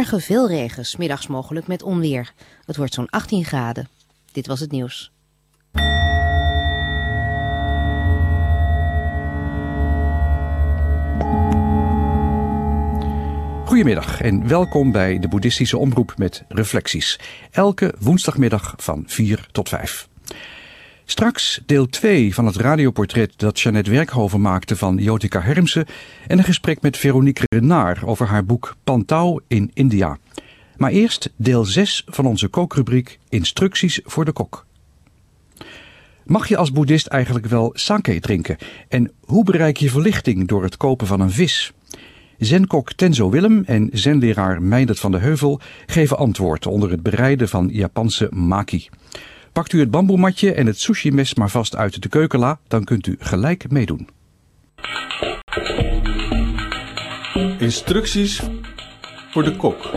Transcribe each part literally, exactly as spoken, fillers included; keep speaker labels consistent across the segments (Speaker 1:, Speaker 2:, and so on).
Speaker 1: Morgen veel regen, 's middags mogelijk met onweer. Het wordt zo'n achttien graden. Dit was het nieuws.
Speaker 2: Goedemiddag en welkom bij de Boeddhistische Omroep met Reflecties. Elke woensdagmiddag van vier tot vijf. Straks deel twee van het radioportret dat Jeanette Werkhoven maakte van Jotika Hermsen en een gesprek met Veronique Renard over haar boek Pantau in India. Maar eerst deel zes van onze kookrubriek Instructies voor de kok. Mag je als boeddhist eigenlijk wel sake drinken? En hoe bereik je verlichting door het kopen van een vis? Zenkok Tenzo Willem en zenleraar Meindert van de Heuvel geven antwoord onder het bereiden van Japanse maki. Pakt u het bamboematje en het sushi-mes maar vast uit de keukenla, dan kunt u gelijk meedoen.
Speaker 3: Instructies voor de kok.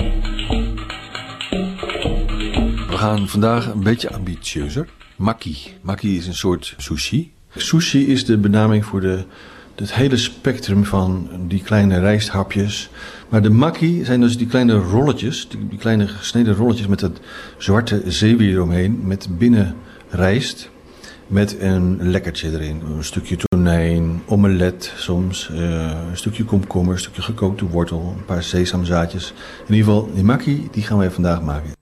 Speaker 3: We gaan vandaag een beetje ambitieuzer. Maki. Maki is een soort sushi. Sushi is de benaming voor de, het hele spectrum van die kleine rijsthapjes. Maar de maki zijn dus die kleine rolletjes, die, die kleine gesneden rolletjes met dat zwarte zeewier eromheen, met binnen rijst, met een lekkertje erin. Een stukje tonijn, omelet soms, uh, een stukje komkommer, een stukje gekookte wortel, een paar sesamzaadjes. In ieder geval, die maki, die gaan wij vandaag maken.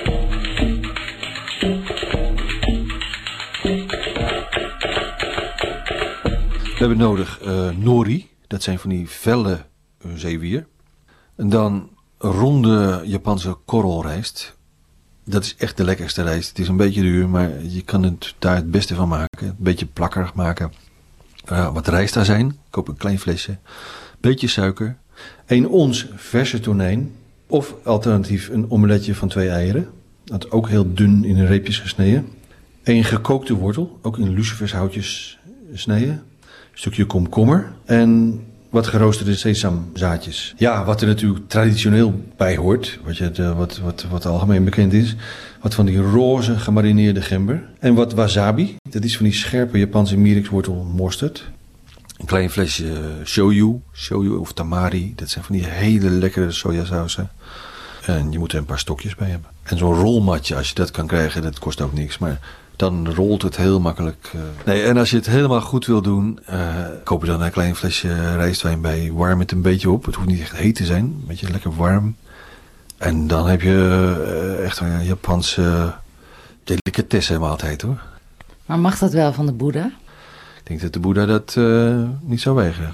Speaker 3: We hebben nodig uh, nori, dat zijn van die felle uh, zeewier. En dan ronde Japanse korrelrijst. Dat is echt de lekkerste rijst. Het is een beetje duur, maar je kan het daar het beste van maken. Een beetje plakkerig maken. Uh, wat rijstazijn. Koop een klein flesje. Beetje suiker. één ons verse tonijn. Of alternatief een omeletje van twee eieren. Dat ook heel dun in reepjes gesneden. één gekookte wortel. Ook in lucifershoutjes snijden. Een stukje komkommer. En wat geroosterde sesamzaadjes. Ja, wat er natuurlijk traditioneel bij hoort, wat, je, wat, wat, wat algemeen bekend is. Wat van die roze gemarineerde gember. En wat wasabi. Dat is van die scherpe Japanse mirekswortel mosterd. Een klein flesje shoyu. Shoyu of tamari. Dat zijn van die hele lekkere sojasausen. En je moet er een paar stokjes bij hebben. En zo'n rolmatje, als je dat kan krijgen, dat kost ook niks. Maar dan rolt het heel makkelijk. Nee, en als je het helemaal goed wil doen, uh, koop je dan een klein flesje rijstwijn bij. Warm het een beetje op. Het hoeft niet echt heet te zijn. Een beetje lekker warm. En dan heb je uh, echt een Japanse delicatesse maaltijd, hoor.
Speaker 4: Maar mag dat wel van de Boeddha?
Speaker 3: Ik denk dat de Boeddha dat uh, niet zou weigeren.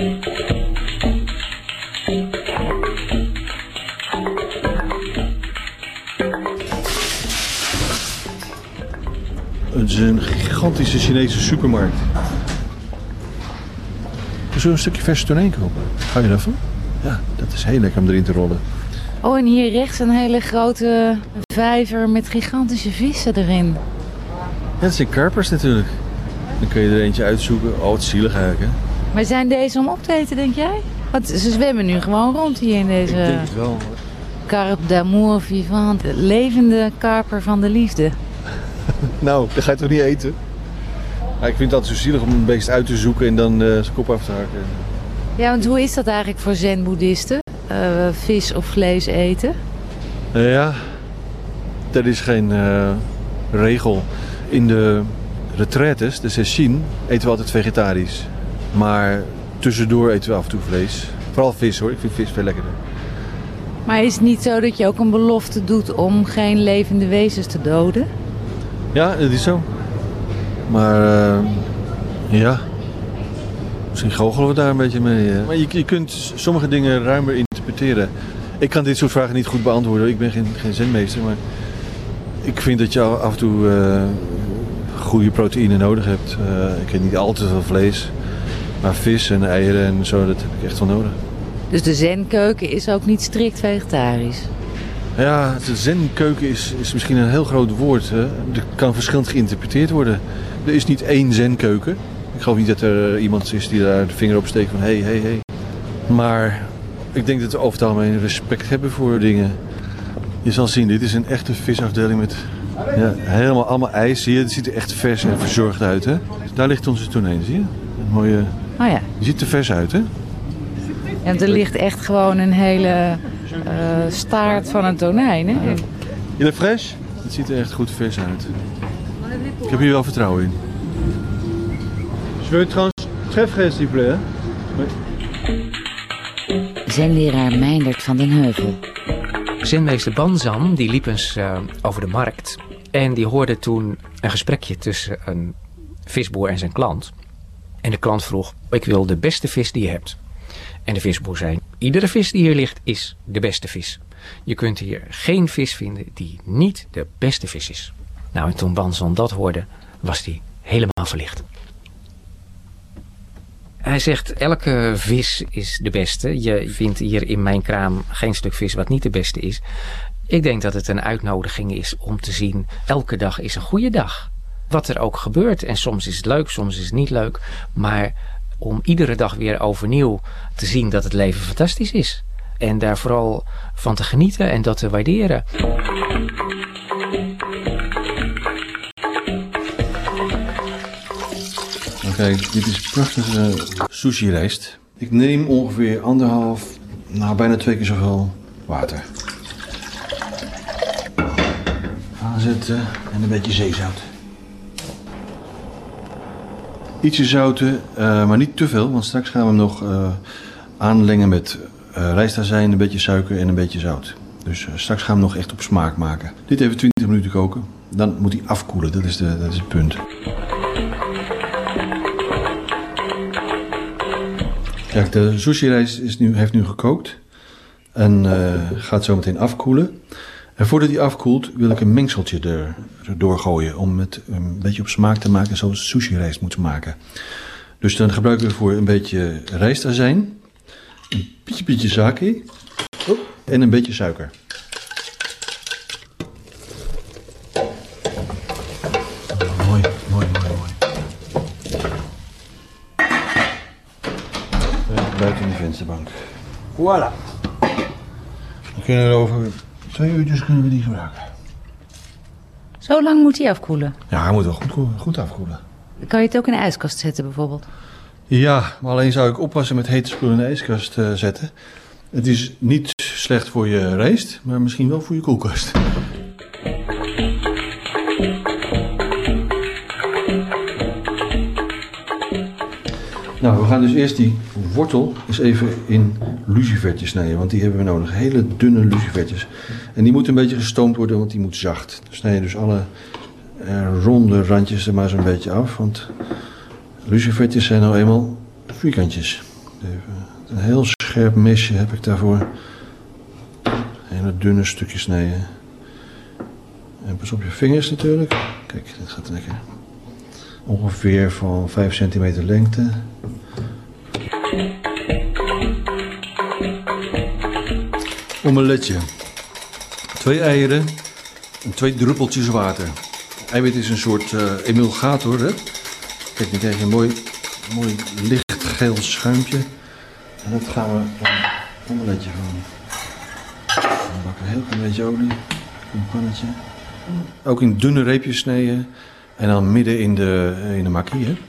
Speaker 3: Het is een gigantische Chinese supermarkt. We zullen een stukje verse tonijn kopen. Hou je daarvan? Ja, dat is heel lekker om erin te rollen.
Speaker 4: Oh, en hier rechts een hele grote vijver met gigantische vissen erin.
Speaker 3: Ja, dat zijn karpers natuurlijk. Dan kun je er eentje uitzoeken. Oh, wat zielig eigenlijk, hè?
Speaker 4: Maar zijn deze om op te eten, denk jij? Want ze zwemmen nu gewoon rond hier in deze...
Speaker 3: Ik denk het wel.
Speaker 4: Carpe d'amour vivant. De levende karper van de liefde.
Speaker 3: Nou, dat ga je toch niet eten? Ja, ik vind het altijd zo zielig om een beest uit te zoeken en dan uh, zijn kop af te hakken.
Speaker 4: Ja, want hoe is dat eigenlijk voor zen-boeddhisten? Uh, vis of vlees eten?
Speaker 3: Uh, ja, dat is geen uh, regel. In de retraites, de sesshin, eten we altijd vegetarisch. Maar tussendoor eten we af en toe vlees. Vooral vis, hoor. Ik vind vis veel lekkerder.
Speaker 4: Maar is het niet zo dat je ook een belofte doet om geen levende wezens te doden?
Speaker 3: Ja, dat is zo. Maar uh, ja, misschien goochelen we daar een beetje mee. Hè? Maar je, je kunt sommige dingen ruimer interpreteren. Ik kan dit soort vragen niet goed beantwoorden. Ik ben geen, geen zenmeester, maar ik vind dat je af en toe uh, goede proteïne nodig hebt. Uh, ik eet niet al te veel vlees, maar vis en eieren en zo, dat heb ik echt wel nodig.
Speaker 4: Dus de zenkeuken is ook niet strikt vegetarisch?
Speaker 3: Ja, de zenkeuken is, is misschien een heel groot woord. Hè. Er kan verschillend geïnterpreteerd worden. Er is niet één zenkeuken. Ik geloof niet dat er iemand is die daar de vinger op steekt van hé, hé, hé. Maar ik denk dat we over het algemeen respect hebben voor dingen. Je zal zien, dit is een echte visafdeling met ja, helemaal allemaal ijs. Zie je, het ziet er echt vers en verzorgd uit, hè. Daar ligt onze tonijn, zie je? Een mooie...
Speaker 4: Oh ja.
Speaker 3: Je ziet er vers uit, hè?
Speaker 4: En er ligt echt gewoon een hele uh, staart van een tonijn. Hè?
Speaker 3: Il est fraîche? Het ziet er echt goed vers uit. Ik heb hier wel vertrouwen in. Je veux trouwens très frais, s'il vous plaît.
Speaker 4: Zenleraar Meindert van den Heuvel.
Speaker 5: Zenmeester Banzan die liep eens uh, over de markt en die hoorde toen een gesprekje tussen een visboer en zijn klant. En de klant vroeg, ik wil de beste vis die je hebt. En de visboer zei, iedere vis die hier ligt is de beste vis. Je kunt hier geen vis vinden die niet de beste vis is. Nou, en toen Banzan dat hoorde, was hij helemaal verlicht. Hij zegt, elke vis is de beste. Je vindt hier in mijn kraam geen stuk vis wat niet de beste is. Ik denk dat het een uitnodiging is om te zien, elke dag is een goede dag. Wat er ook gebeurt. En soms is het leuk, soms is het niet leuk. Maar om iedere dag weer overnieuw te zien dat het leven fantastisch is. En daar vooral van te genieten en dat te waarderen.
Speaker 3: Kijk, dit is prachtige sushi rijst. Ik neem ongeveer anderhalf, nou bijna twee keer zoveel water. Aanzetten en een beetje zeezout. Ietsje zouten, uh, maar niet te veel, want straks gaan we hem nog uh, aanlengen met uh, rijstazijn, een beetje suiker en een beetje zout. Dus uh, straks gaan we hem nog echt op smaak maken. Dit even twintig minuten koken, dan moet hij afkoelen, dat is, de, dat is het punt. Kijk, de sushi-rijst is nu, heeft nu gekookt en uh, gaat zo meteen afkoelen. En voordat die afkoelt wil ik een mengseltje er, erdoor gooien om het een beetje op smaak te maken zoals sushi-rijst moet maken. Dus dan gebruiken we voor een beetje rijstazijn, een beetje, beetje sake oh, en een beetje suiker. Mooi, mooi, mooi, mooi. Buiten in de vensterbank. Voilà. We kunnen er over twee uurtjes kunnen we die gebruiken.
Speaker 4: Zo lang moet hij afkoelen?
Speaker 3: Ja, hij moet wel goed, goed afkoelen.
Speaker 4: Kan je het ook in de ijskast zetten bijvoorbeeld?
Speaker 3: Ja, maar alleen zou ik oppassen met hete spullen in de ijskast uh, zetten. Het is niet slecht voor je rijst, maar misschien wel voor je koelkast. Nou, we gaan dus eerst die wortel eens even in lucifertjes snijden, want die hebben we nodig. Hele dunne lucifertjes. En die moeten een beetje gestoomd worden, want die moet zacht. Dan snij je dus alle uh, ronde randjes er maar zo'n beetje af, want lucifertjes zijn nou eenmaal vierkantjes. Even een heel scherp mesje heb ik daarvoor. Hele dunne stukjes snijden. En pas op je vingers natuurlijk. Kijk, dit gaat lekker. Ongeveer van vijf centimeter lengte. Omeletje. Twee eieren en twee druppeltjes water. Eiwit is een soort uh, emulgator. Hè? Kijk, dan krijg je een mooi, mooi lichtgeel schuimpje. En dat gaan we een omeletje van. Dan bakken we een heel klein beetje olie. Een pannetje. Ook in dunne reepjes snijden. En dan midden in de, in de makkie, hè.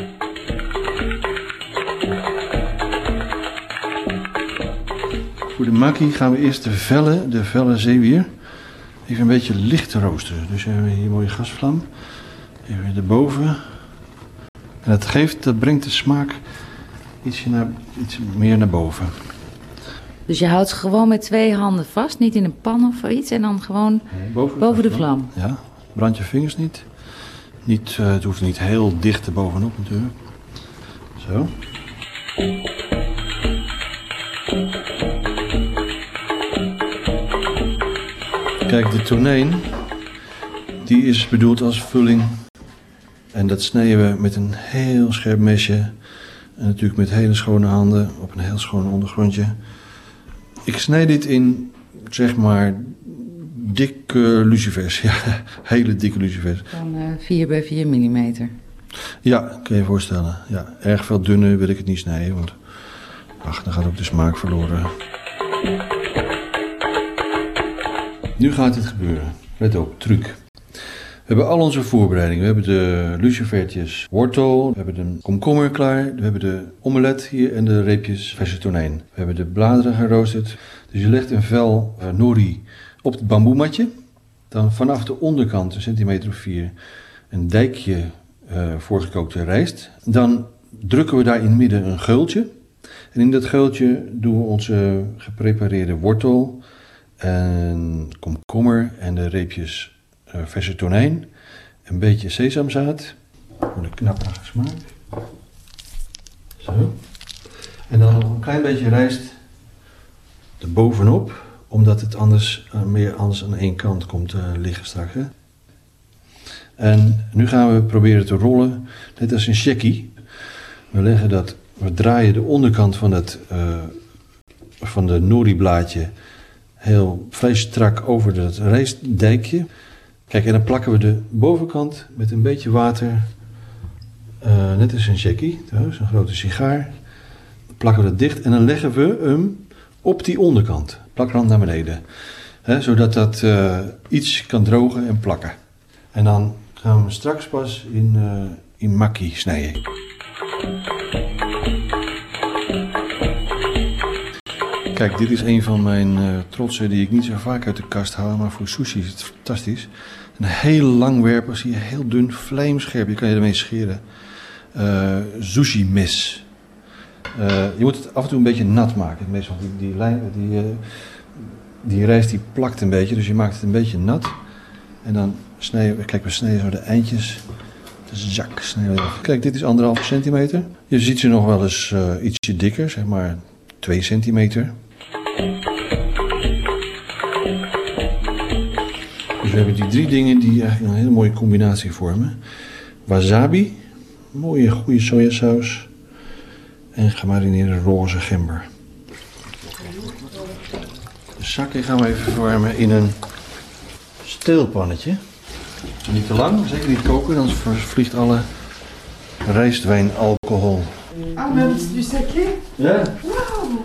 Speaker 3: Voor de makkie gaan we eerst de vellen, de vellen zeewier, even een beetje licht roosteren. Dus hebben we hier een mooie gasvlam. Even erboven. En dat geeft, dat brengt de smaak ietsje naar, iets meer naar boven.
Speaker 4: Dus je houdt ze gewoon met twee handen vast, niet in een pan of iets, en dan gewoon nee, boven, de, boven de vlam.
Speaker 3: Ja, brand je vingers niet. Niet, uh, het hoeft niet heel dicht erbovenop natuurlijk. Zo. Kijk, de tonijn, die is bedoeld als vulling. En dat snijden we met een heel scherp mesje. En natuurlijk met hele schone handen op een heel schoon ondergrondje. Ik snij dit in, zeg maar, dikke lucifers. Ja, hele dikke lucifers.
Speaker 4: Van uh, vier bij vier millimeter.
Speaker 3: Ja, kan je je voorstellen. Ja, erg veel dunner wil ik het niet snijden, want ach, dan gaat ook de smaak verloren. Nu gaat het gebeuren. Let op, truc. We We hebben al onze voorbereidingen. We hebben de lucifertjes wortel, we hebben de komkommer klaar, we hebben de omelet hier en de reepjes verse tonijn. We hebben de bladeren geroosterd. Dus je legt een vel uh, nori op het bamboematje. Dan vanaf de onderkant, een centimeter of vier, een dijkje uh, voorgekookte rijst. Dan drukken we daar in het midden een geultje. En in dat geultje doen we onze geprepareerde wortel en komkommer en de reepjes uh, verse tonijn. Een beetje sesamzaad voor de knapperige smaak. Zo. En dan nog een klein beetje rijst erbovenop, omdat het anders uh, meer anders aan één kant komt uh, liggen straks. Hè? En nu gaan we proberen te rollen, net als een checkie. We leggen dat, we draaien de onderkant van het uh, van de nori-blaadje heel vrij strak over dat rijstdijkje. Kijk, en dan plakken we de bovenkant met een beetje water, uh, net als een checkie, trouwens, een grote sigaar. Dan plakken we dat dicht en dan leggen we hem op die onderkant, plakrand naar beneden. Hè, zodat dat uh, iets kan drogen en plakken. En dan gaan we hem straks pas in, uh, in makkie snijden. Kijk, dit is een van mijn uh, trotsen die ik niet zo vaak uit de kast haal, maar voor sushi is het fantastisch. Een heel lang werper, zie je, heel dun, vlijmscherp, je kan je ermee scheren. Uh, sushi mes. Uh, je moet het af en toe een beetje nat maken. Meestal die, die, lijn, die, uh, die rijst die plakt een beetje, dus je maakt het een beetje nat. En dan snijden, kijk, we snijden zo de eindjes. De zak snijden we af. Kijk, dit is anderhalve centimeter. Je ziet ze nog wel eens uh, ietsje dikker, zeg maar twee centimeter. Dus we hebben die drie dingen die eigenlijk een hele mooie combinatie vormen. Wasabi, mooie goede sojasaus en gemarineerde roze gember. De zakken gaan we even verwarmen in een steelpannetje. Niet te lang, zeker niet koken, anders vliegt alle rijstwijnalcohol.
Speaker 6: Ah, même du saké?
Speaker 3: Ja.
Speaker 6: Wow.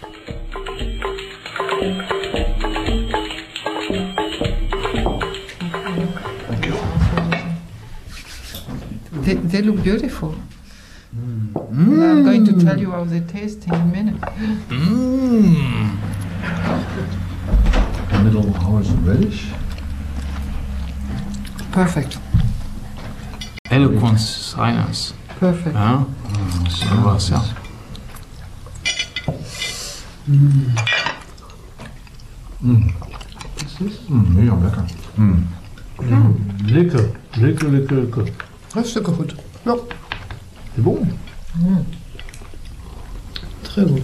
Speaker 3: Thank you.
Speaker 6: They, they look beautiful. Mm. I'm going to tell you how they taste in a minute.
Speaker 3: Mm. Middle horse relish.
Speaker 6: Perfect.
Speaker 7: Eloquent silence.
Speaker 6: Perfect.
Speaker 7: Ja, zo was ja.
Speaker 3: Mm. Mm. Mm, heel lekker. Mm.
Speaker 7: Mm. Lekker, lekker, lekker, lekker.
Speaker 6: Hartstikke goed. Ja.
Speaker 7: C'est bon.
Speaker 6: Mm. Très goed.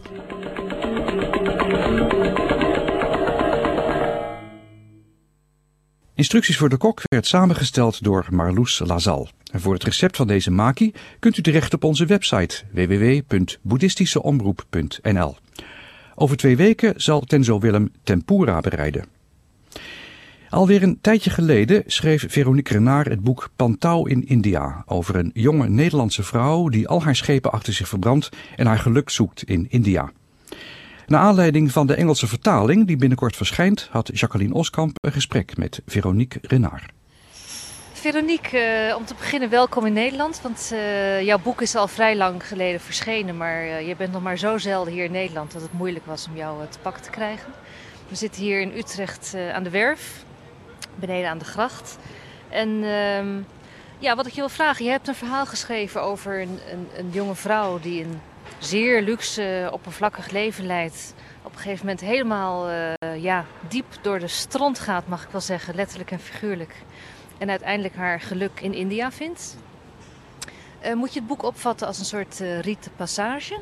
Speaker 2: Instructies voor de kok werd samengesteld door Marloes Lazal. En voor het recept van deze maki kunt u terecht op onze website w w w punt boeddhistischeomroep punt n l. Over twee weken zal Tenzo Willem tempura bereiden. Alweer een tijdje geleden schreef Veronique Renard het boek Pantau in India over een jonge Nederlandse vrouw die al haar schepen achter zich verbrandt en haar geluk zoekt in India. Naar aanleiding van de Engelse vertaling die binnenkort verschijnt, had Jacqueline Oskamp een gesprek met Veronique Renard.
Speaker 8: Veronique, uh, om te beginnen welkom in Nederland, want uh, jouw boek is al vrij lang geleden verschenen, maar uh, je bent nog maar zo zelden hier in Nederland dat het moeilijk was om jou uh, te pakken te krijgen. We zitten hier in Utrecht uh, aan de Werf, beneden aan de gracht. En uh, ja, wat ik je wil vragen, je hebt een verhaal geschreven over een, een, een jonge vrouw die een zeer luxe, oppervlakkig leven leidt. Op een gegeven moment helemaal uh, ja, diep door de stront gaat, mag ik wel zeggen, letterlijk en figuurlijk. En uiteindelijk haar geluk in India vindt. Uh, moet je het boek opvatten als een soort uh, rite passage?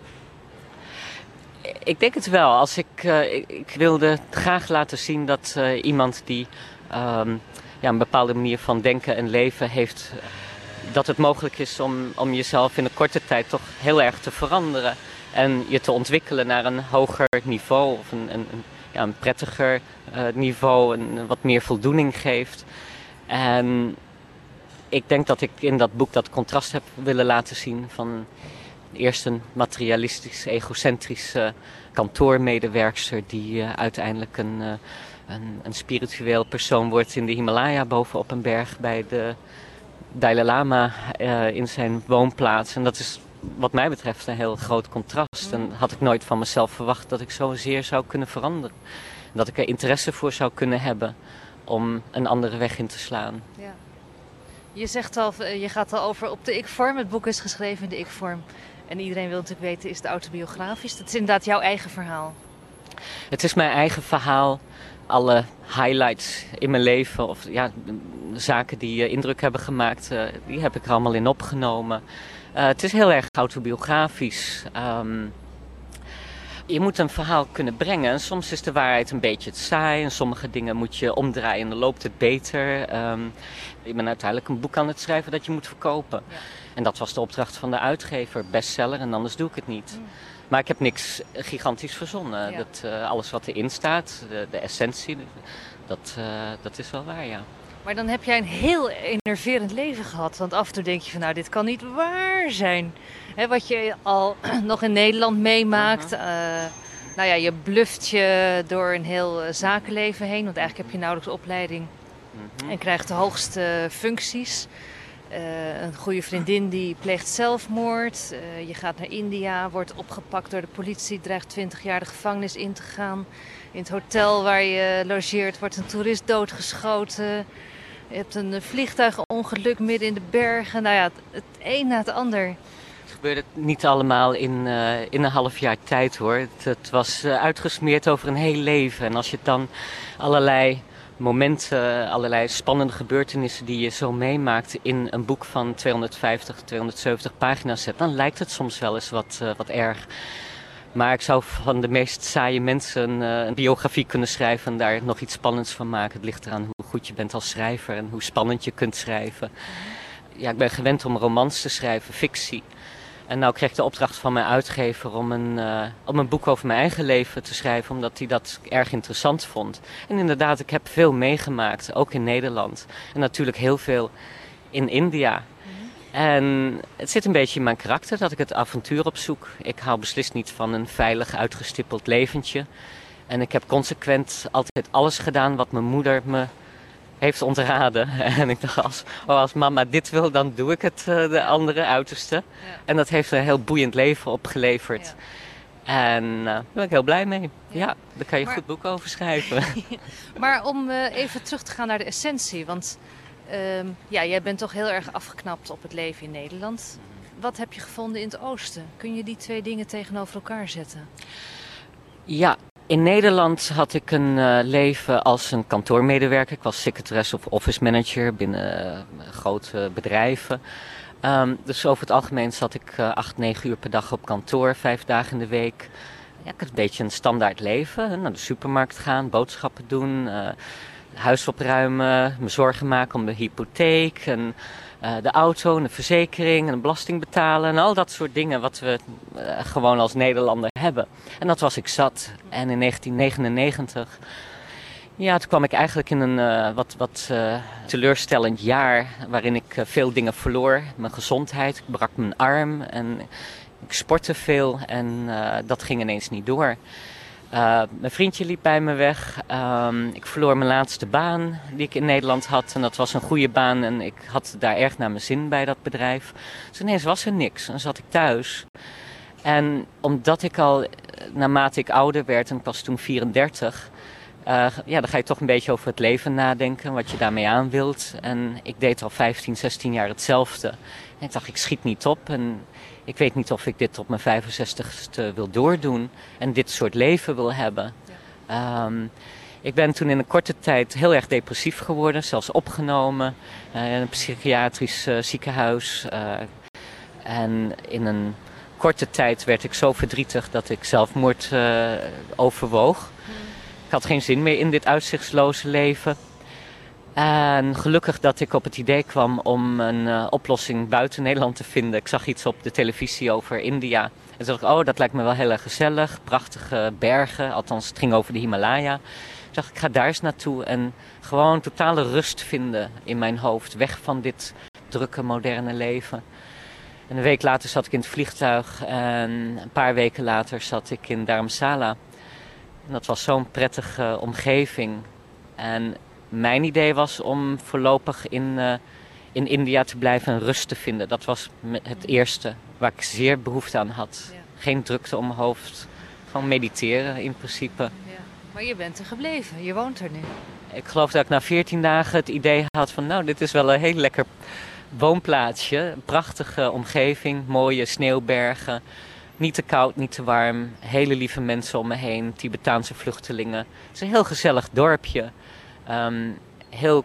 Speaker 9: Ik denk het wel. Als ik, uh, ik, ik wilde graag laten zien dat uh, iemand die um, ja, een bepaalde manier van denken en leven heeft, dat het mogelijk is om, om jezelf in een korte tijd toch heel erg te veranderen. En je te ontwikkelen naar een hoger niveau of een, een, een, ja, een prettiger uh, niveau, een, wat meer voldoening geeft. En ik denk dat ik in dat boek dat contrast heb willen laten zien van Eerst een materialistisch, egocentrische kantoormedewerkster die uh, uiteindelijk een, uh, een, een spiritueel persoon wordt in de Himalaya bovenop een berg bij de Dalai Lama uh, in zijn woonplaats. En dat is wat mij betreft een heel groot contrast. En had ik nooit van mezelf verwacht dat ik zozeer zou kunnen veranderen. Dat ik er interesse voor zou kunnen hebben om een andere weg in te slaan.
Speaker 8: Ja. Je zegt al, je gaat al over op de ik-vorm. Het boek is geschreven in de ik-vorm. En iedereen wil natuurlijk weten, is het autobiografisch? Dat is inderdaad jouw eigen verhaal.
Speaker 9: Het is mijn eigen verhaal. Alle highlights in mijn leven, of ja, zaken die uh, indruk hebben gemaakt, uh, die heb ik er allemaal in opgenomen. Uh, het is heel erg autobiografisch. Um, je moet een verhaal kunnen brengen. En soms is de waarheid een beetje te saai. En sommige dingen moet je omdraaien en dan loopt het beter. Um, ik ben uiteindelijk een boek aan het schrijven dat je moet verkopen. Ja. En dat was de opdracht van de uitgever. Bestseller en anders doe ik het niet. Mm. Maar ik heb niks gigantisch verzonnen. Ja. Dat, uh, alles wat erin staat, de, de essentie, dat, uh, dat is wel waar, ja.
Speaker 8: Maar dan heb jij een heel enerverend leven gehad. Want af en toe denk je van, nou, dit kan niet waar zijn. He, wat je al nog in Nederland meemaakt. Uh-huh. Uh, nou ja, je bluft je door een heel uh, zakenleven heen. Want eigenlijk heb je nauwelijks opleiding. Uh-huh. En krijgt de hoogste functies. Uh, een goede vriendin die pleegt zelfmoord. Uh, je gaat naar India, wordt opgepakt door de politie. Dreigt twintig jaar de gevangenis in te gaan. In het hotel waar je logeert wordt een toerist doodgeschoten. Je hebt een vliegtuigongeluk midden in de bergen. Nou ja, het, het een na het ander.
Speaker 9: Het gebeurde niet allemaal in, uh, in een half jaar tijd hoor. Het, het was uh, uitgesmeerd over een heel leven. En als je dan allerlei momenten, allerlei spannende gebeurtenissen die je zo meemaakt in een boek van tweehonderdvijftig, tweehonderdzeventig pagina's zet, dan lijkt het soms wel eens wat, uh, wat erg. Maar ik zou van de meest saaie mensen uh, een biografie kunnen schrijven en daar nog iets spannends van maken. Het ligt eraan hoe goed je bent als schrijver en hoe spannend je kunt schrijven. Ja, ik ben gewend om romans te schrijven, fictie. En nou kreeg ik de opdracht van mijn uitgever om een, uh, om een boek over mijn eigen leven te schrijven, omdat hij dat erg interessant vond. En inderdaad, ik heb veel meegemaakt, ook in Nederland. En natuurlijk heel veel in India. En het zit een beetje in mijn karakter dat ik het avontuur opzoek. Ik hou beslist niet van een veilig uitgestippeld leventje. En ik heb consequent altijd alles gedaan wat mijn moeder me heeft ontraden. En ik dacht, als, oh, als mama dit wil, dan doe ik het uh, de andere uiterste. Ja. En dat heeft een heel boeiend leven opgeleverd. Ja. En uh, daar ben ik heel blij mee. Ja, ja daar kan je een maar... goed boek over schrijven.
Speaker 8: Maar om uh, even terug te gaan naar de essentie, want Um, ja, jij bent toch heel erg afgeknapt op het leven in Nederland. Wat heb je gevonden in het oosten? Kun je die twee dingen tegenover elkaar zetten?
Speaker 9: Ja, in Nederland had ik een uh, leven als een kantoormedewerker. Ik was secretaresse of office manager binnen uh, grote bedrijven. Um, dus over het algemeen zat ik uh, acht, negen uur per dag op kantoor, vijf dagen in de week. Ja, ik had een beetje een standaard leven. Naar de supermarkt gaan, boodschappen doen, Uh, huis opruimen, me zorgen maken om de hypotheek en uh, de auto en de verzekering en de belasting betalen en al dat soort dingen wat we uh, gewoon als Nederlander hebben. En dat was ik zat. En in negentien negenennegentig, ja, toen kwam ik eigenlijk in een uh, wat, wat uh, teleurstellend jaar waarin ik uh, veel dingen verloor. Mijn gezondheid, ik brak mijn arm en ik sportte veel en uh, dat ging ineens niet door. Uh, mijn vriendje liep bij me weg. Um, ik verloor mijn laatste baan die ik in Nederland had. En dat was een goede baan en ik had daar erg naar mijn zin bij dat bedrijf. Dus ineens was er niks en zat ik thuis. En omdat ik al, naarmate ik ouder werd, en ik was toen vierendertig... Uh, ja, dan ga je toch een beetje over het leven nadenken, wat je daarmee aan wilt. En ik deed al vijftien, zestien jaar hetzelfde. En ik dacht, ik schiet niet op en ik weet niet of ik dit tot mijn vijfenzestigste wil doordoen en dit soort leven wil hebben. Ja. Um, ik ben toen in een korte tijd heel erg depressief geworden, zelfs opgenomen uh, in een psychiatrisch uh, ziekenhuis. Uh, en in een korte tijd werd ik zo verdrietig dat ik zelfmoord uh, overwoog. Hmm. Ik had geen zin meer in dit uitzichtsloze leven. En gelukkig dat ik op het idee kwam om een uh, oplossing buiten Nederland te vinden. Ik zag iets op de televisie over India. En toen dacht ik, oh, dat lijkt me wel heel erg gezellig. Prachtige bergen, althans het ging over de Himalaya. Ik dacht, ik ga daar eens naartoe en gewoon totale rust vinden in mijn hoofd. Weg van dit drukke, moderne leven. En een week later zat ik in het vliegtuig en een paar weken later zat ik in Dharamsala. En dat was zo'n prettige omgeving. En mijn idee was om voorlopig in, uh, in India te blijven en rust te vinden. Dat was het eerste waar ik zeer behoefte aan had. Ja. Geen drukte om mijn hoofd, gewoon mediteren in principe. Ja.
Speaker 8: Maar je bent er gebleven, je woont er nu.
Speaker 9: Ik geloof dat ik na veertien dagen het idee had van nou, dit is wel een heel lekker woonplaatsje. Een prachtige omgeving, mooie sneeuwbergen. Niet te koud, niet te warm. Hele lieve mensen om me heen, Tibetaanse vluchtelingen. Het is een heel gezellig dorpje. Um, heel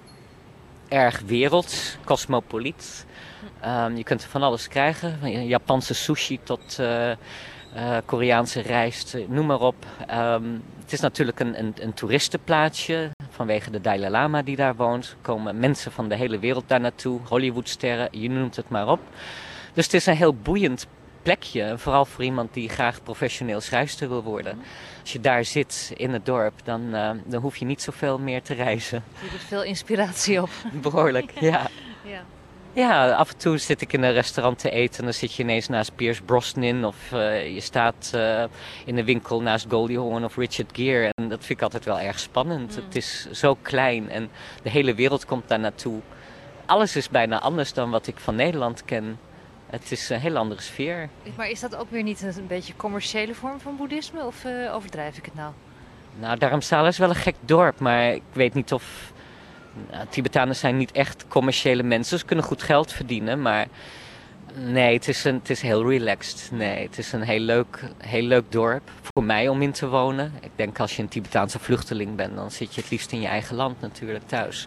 Speaker 9: erg werelds, cosmopoliet. Um, je kunt er van alles krijgen. Van Japanse sushi tot uh, uh, Koreaanse rijst, noem maar op. Um, het is natuurlijk een, een, een toeristenplaatsje. Vanwege de Dalai Lama die daar woont. Er komen mensen van de hele wereld daar naartoe. Hollywoodsterren, je noemt het maar op. Dus het is een heel boeiend plekje. Vooral voor iemand die graag professioneel schrijfster wil worden. Als je daar zit in het dorp, dan, uh, dan hoef je niet zoveel meer te reizen.
Speaker 8: Je doet veel inspiratie op.
Speaker 9: Behoorlijk, ja. ja. Ja, af en toe zit ik in een restaurant te eten en dan zit je ineens naast Pierce Brosnan. Of uh, je staat uh, in een winkel naast Goldie Hawn of Richard Gere. En dat vind ik altijd wel erg spannend. Mm. Het is zo klein en de hele wereld komt daar naartoe. Alles is bijna anders dan wat ik van Nederland ken. Het is een heel andere sfeer.
Speaker 8: Maar is dat ook weer niet een beetje commerciële vorm van boeddhisme of uh, overdrijf ik het nou?
Speaker 9: Nou, Dharamsala is wel een gek dorp, maar ik weet niet of... Nou, Tibetanen zijn niet echt commerciële mensen, ze kunnen goed geld verdienen, maar nee, het is, een, het is heel relaxed. Nee, het is een heel leuk, heel leuk dorp voor mij om in te wonen. Ik denk als je een Tibetaanse vluchteling bent, dan zit je het liefst in je eigen land natuurlijk thuis.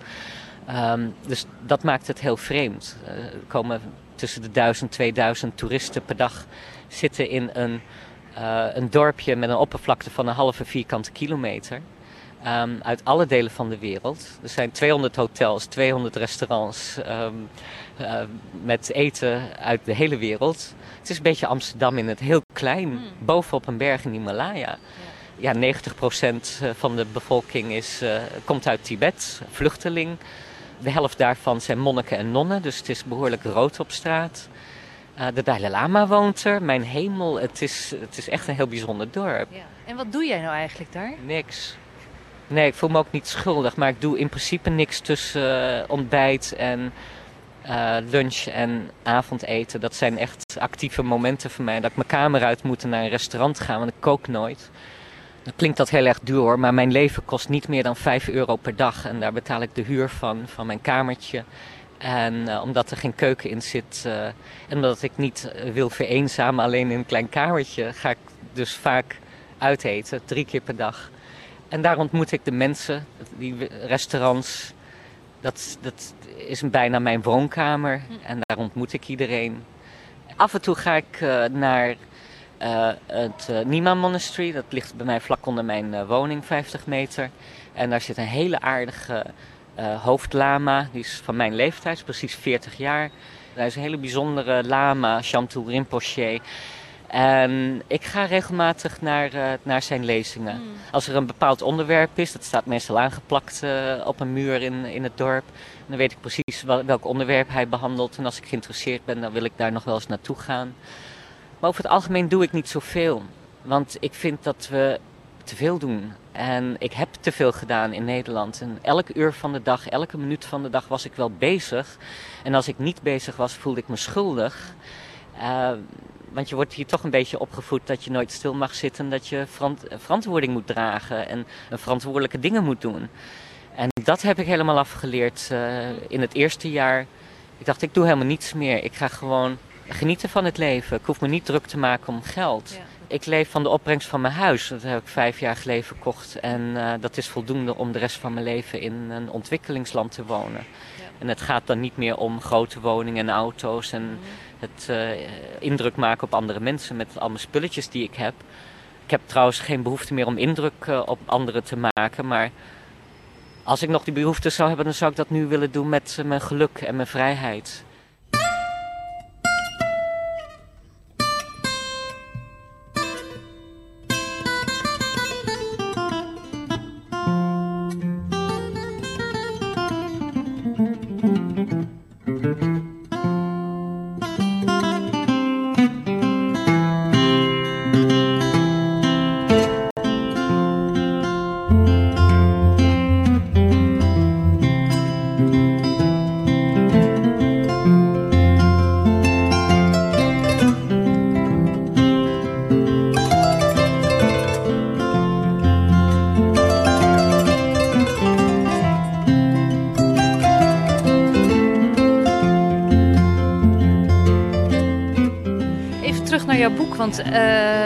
Speaker 9: Um, dus dat maakt het heel vreemd. Uh, er komen tussen de duizend, tweeduizend toeristen per dag zitten in een, uh, een dorpje met een oppervlakte van een halve vierkante kilometer. Um, uit alle delen van de wereld. Er zijn tweehonderd hotels, tweehonderd restaurants um, uh, met eten uit de hele wereld. Het is een beetje Amsterdam in het heel klein, mm. bovenop een berg in de Himalaya. Ja, ja negentig procent van de bevolking is, uh, komt uit Tibet, vluchteling. De helft daarvan zijn monniken en nonnen, dus het is behoorlijk rood op straat. Uh, de Dalai Lama woont er, mijn hemel, het is, het is echt een heel bijzonder dorp.
Speaker 8: Ja. En wat doe jij nou eigenlijk daar?
Speaker 9: Niks. Nee, ik voel me ook niet schuldig, maar ik doe in principe niks tussen uh, ontbijt en uh, lunch en avondeten. Dat zijn echt actieve momenten voor mij. Dat ik mijn kamer uit moet en naar een restaurant gaan, want ik kook nooit. Dan klinkt dat heel erg duur hoor, maar mijn leven kost niet meer dan vijf euro per dag. En daar betaal ik de huur van, van mijn kamertje. En uh, omdat er geen keuken in zit uh, en omdat ik niet uh, wil vereenzamen alleen in een klein kamertje, ga ik dus vaak uiteten, drie keer per dag. En daar ontmoet ik de mensen, die restaurants, dat, dat is bijna mijn woonkamer en daar ontmoet ik iedereen. Af en toe ga ik uh, naar uh, het uh, Nima Monastery, dat ligt bij mij vlak onder mijn uh, woning, vijftig meter. En daar zit een hele aardige uh, hoofdlama, die is van mijn leeftijd, precies veertig jaar. Hij is een hele bijzondere lama, Shantu Rinpoche. En ik ga regelmatig naar, uh, naar zijn lezingen. Mm. Als er een bepaald onderwerp is, dat staat meestal aangeplakt uh, op een muur in, in het dorp. Dan weet ik precies wel, welk onderwerp hij behandelt. En als ik geïnteresseerd ben, dan wil ik daar nog wel eens naartoe gaan. Maar over het algemeen doe ik niet zoveel. Want ik vind dat we te veel doen. En ik heb te veel gedaan in Nederland. En elk uur van de dag, elke minuut van de dag was ik wel bezig. En als ik niet bezig was, voelde ik me schuldig. Uh, Want je wordt hier toch een beetje opgevoed dat je nooit stil mag zitten. Dat je verant- verantwoording moet dragen en verantwoordelijke dingen moet doen. En dat heb ik helemaal afgeleerd uh, in het eerste jaar. Ik dacht, ik doe helemaal niets meer. Ik ga gewoon genieten van het leven. Ik hoef me niet druk te maken om geld. Ja. Ik leef van de opbrengst van mijn huis. Dat heb ik vijf jaar geleden verkocht. En uh, dat is voldoende om de rest van mijn leven in een ontwikkelingsland te wonen. Ja. En het gaat dan niet meer om grote woningen en auto's en mm. het uh, indruk maken op andere mensen met al mijn spulletjes die ik heb. Ik heb trouwens geen behoefte meer om indruk uh, op anderen te maken, maar als ik nog die behoefte zou hebben, dan zou ik dat nu willen doen met uh, mijn geluk en mijn vrijheid.
Speaker 8: jouw boek, want uh,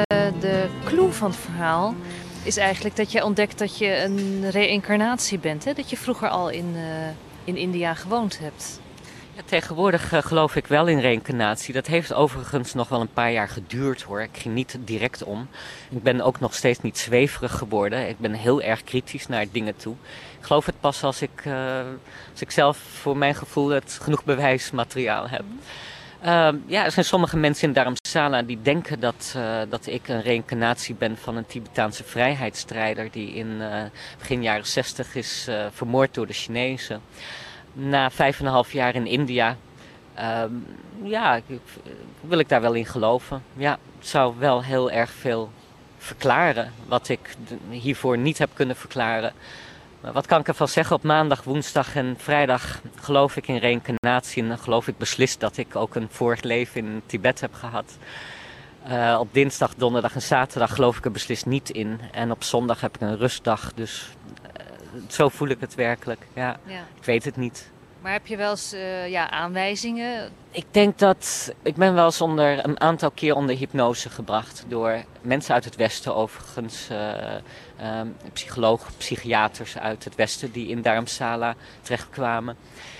Speaker 8: de clue van het verhaal is eigenlijk dat je ontdekt dat je een reïncarnatie bent. Hè? Dat je vroeger al in, uh, in India gewoond hebt.
Speaker 9: Ja, tegenwoordig uh, geloof ik wel in reïncarnatie. Dat heeft overigens nog wel een paar jaar geduurd hoor. Ik ging niet direct om. Ik ben ook nog steeds niet zweverig geworden. Ik ben heel erg kritisch naar dingen toe. Ik geloof het pas als ik, uh, als ik zelf voor mijn gevoel het genoeg bewijsmateriaal heb. Uh, ja, er zijn sommige mensen in Dharamsala die denken dat, uh, dat ik een reïncarnatie ben van een Tibetaanse vrijheidsstrijder die in uh, begin jaren zestig is uh, vermoord door de Chinezen. Na vijf en een half jaar in India, uh, ja, ik, wil ik daar wel in geloven. Ja, het zou wel heel erg veel verklaren wat ik hiervoor niet heb kunnen verklaren. Maar wat kan ik ervan zeggen? Op maandag, woensdag en vrijdag geloof ik in reïncarnatie en dan geloof ik beslist dat ik ook een vorig leven in Tibet heb gehad. Uh, op dinsdag, donderdag en zaterdag geloof ik er beslist niet in. En op zondag heb ik een rustdag, dus uh, zo voel ik het werkelijk. Ja, ja. Ik weet het niet.
Speaker 8: Maar heb je wel eens uh, ja, aanwijzingen?
Speaker 9: Ik denk dat, ik ben wel eens onder, een aantal keer onder hypnose gebracht door mensen uit het Westen overigens. Uh, uh, psychologen, psychiaters uit het Westen die in Dharamsala terechtkwamen.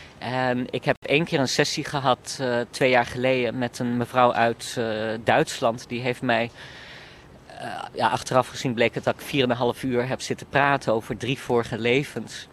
Speaker 9: En ik heb één keer een sessie gehad, uh, twee jaar geleden, met een mevrouw uit uh, Duitsland. Die heeft mij, uh, ja, achteraf gezien bleek het dat ik vier en een half uur heb zitten praten over drie vorige levens.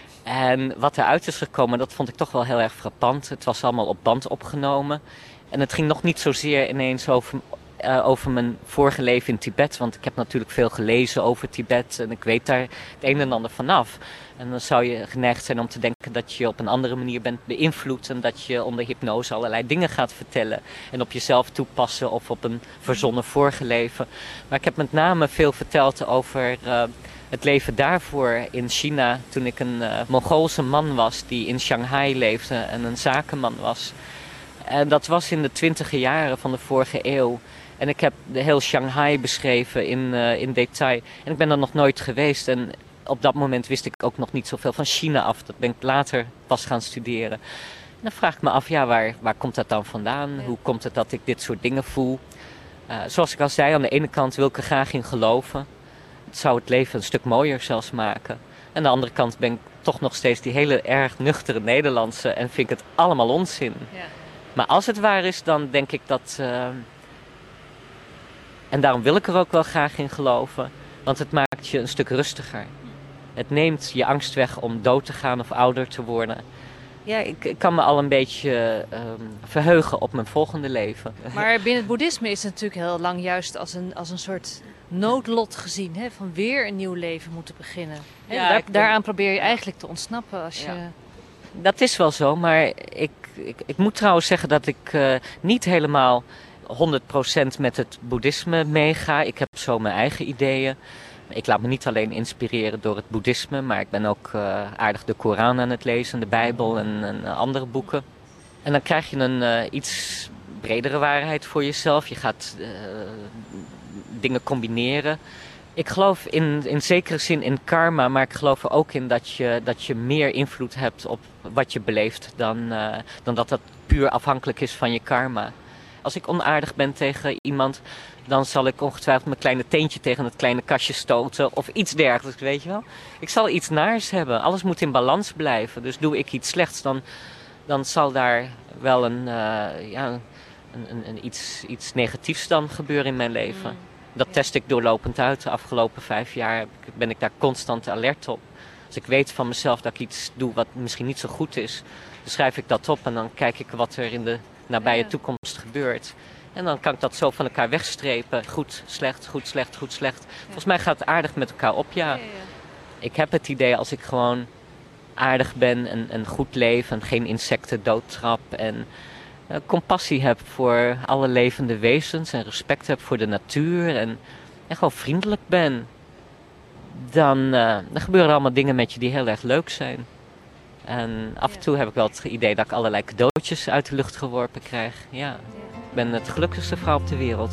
Speaker 9: En wat eruit is gekomen, dat vond ik toch wel heel erg frappant. Het was allemaal op band opgenomen. En het ging nog niet zozeer ineens over, uh, over mijn vorige leven in Tibet. Want ik heb natuurlijk veel gelezen over Tibet en ik weet daar het een en ander vanaf. En dan zou je geneigd zijn om te denken dat je op een andere manier bent beïnvloed. En dat je onder hypnose allerlei dingen gaat vertellen. En op jezelf toepassen of op een verzonnen vorige leven. Maar ik heb met name veel verteld over Uh, het leven daarvoor in China, toen ik een uh, Mongoolse man was die in Shanghai leefde en een zakenman was. En dat was in de twintige jaren van de vorige eeuw. En ik heb de heel Shanghai beschreven in, uh, in detail. En ik ben er nog nooit geweest. En op dat moment wist ik ook nog niet zoveel van China af. Dat ben ik later pas gaan studeren. En dan vraag ik me af, ja, waar, waar komt dat dan vandaan? Ja. Hoe komt het dat ik dit soort dingen voel? Uh, zoals ik al zei, aan de ene kant wil ik er graag in geloven. Het zou het leven een stuk mooier zelfs maken. En aan de andere kant ben ik toch nog steeds die hele erg nuchtere Nederlandse en vind ik het allemaal onzin. Ja. Maar als het waar is, dan denk ik dat Uh, en daarom wil ik er ook wel graag in geloven, want het maakt je een stuk rustiger. Het neemt je angst weg om dood te gaan of ouder te worden. Ja, ik, ik kan me al een beetje uh, verheugen op mijn volgende leven.
Speaker 8: Maar binnen het boeddhisme is het natuurlijk heel lang juist als een, als een soort noodlot gezien, hè? Van weer een nieuw leven moeten beginnen. Ja, daar, daaraan probeer je eigenlijk te ontsnappen als je.
Speaker 9: Ja. Dat is wel zo, maar ik, ik, ik moet trouwens zeggen dat ik uh, niet helemaal honderd procent met het boeddhisme meega. Ik heb zo mijn eigen ideeën. Ik laat me niet alleen inspireren door het boeddhisme, maar ik ben ook uh, aardig de Koran aan het lezen, de Bijbel en, en andere boeken. En dan krijg je een uh, iets bredere waarheid voor jezelf. Je gaat uh, dingen combineren. Ik geloof in, in zekere zin in karma, maar ik geloof er ook in dat je, dat je meer invloed hebt op wat je beleeft dan, uh, dan dat dat puur afhankelijk is van je karma. Als ik onaardig ben tegen iemand, dan zal ik ongetwijfeld mijn kleine teentje tegen het kleine kastje stoten of iets dergelijks, weet je wel. Ik zal iets naars hebben. Alles moet in balans blijven. Dus doe ik iets slechts, dan, dan zal daar wel een, uh, ja, een, een, een iets, iets negatiefs dan gebeuren in mijn leven. Mm. Dat test ik doorlopend uit. De afgelopen vijf jaar ben ik daar constant alert op. Als ik weet van mezelf dat ik iets doe wat misschien niet zo goed is, dan schrijf ik dat op en dan kijk ik wat er in de nabije toekomst gebeurt. En dan kan ik dat zo van elkaar wegstrepen. Goed, slecht, goed, slecht, goed, slecht. Volgens mij gaat het aardig met elkaar op, ja. Ja, ja. Ik heb het idee als ik gewoon aardig ben en, en goed leef en geen insecten doodtrap en uh, compassie heb voor alle levende wezens en respect heb voor de natuur en, en gewoon vriendelijk ben, dan, uh, dan gebeuren er allemaal dingen met je die heel erg leuk zijn. En af en toe heb ik wel het idee dat ik allerlei cadeautjes uit de lucht geworpen krijg. Ja, ik ben het gelukkigste vrouw op de wereld.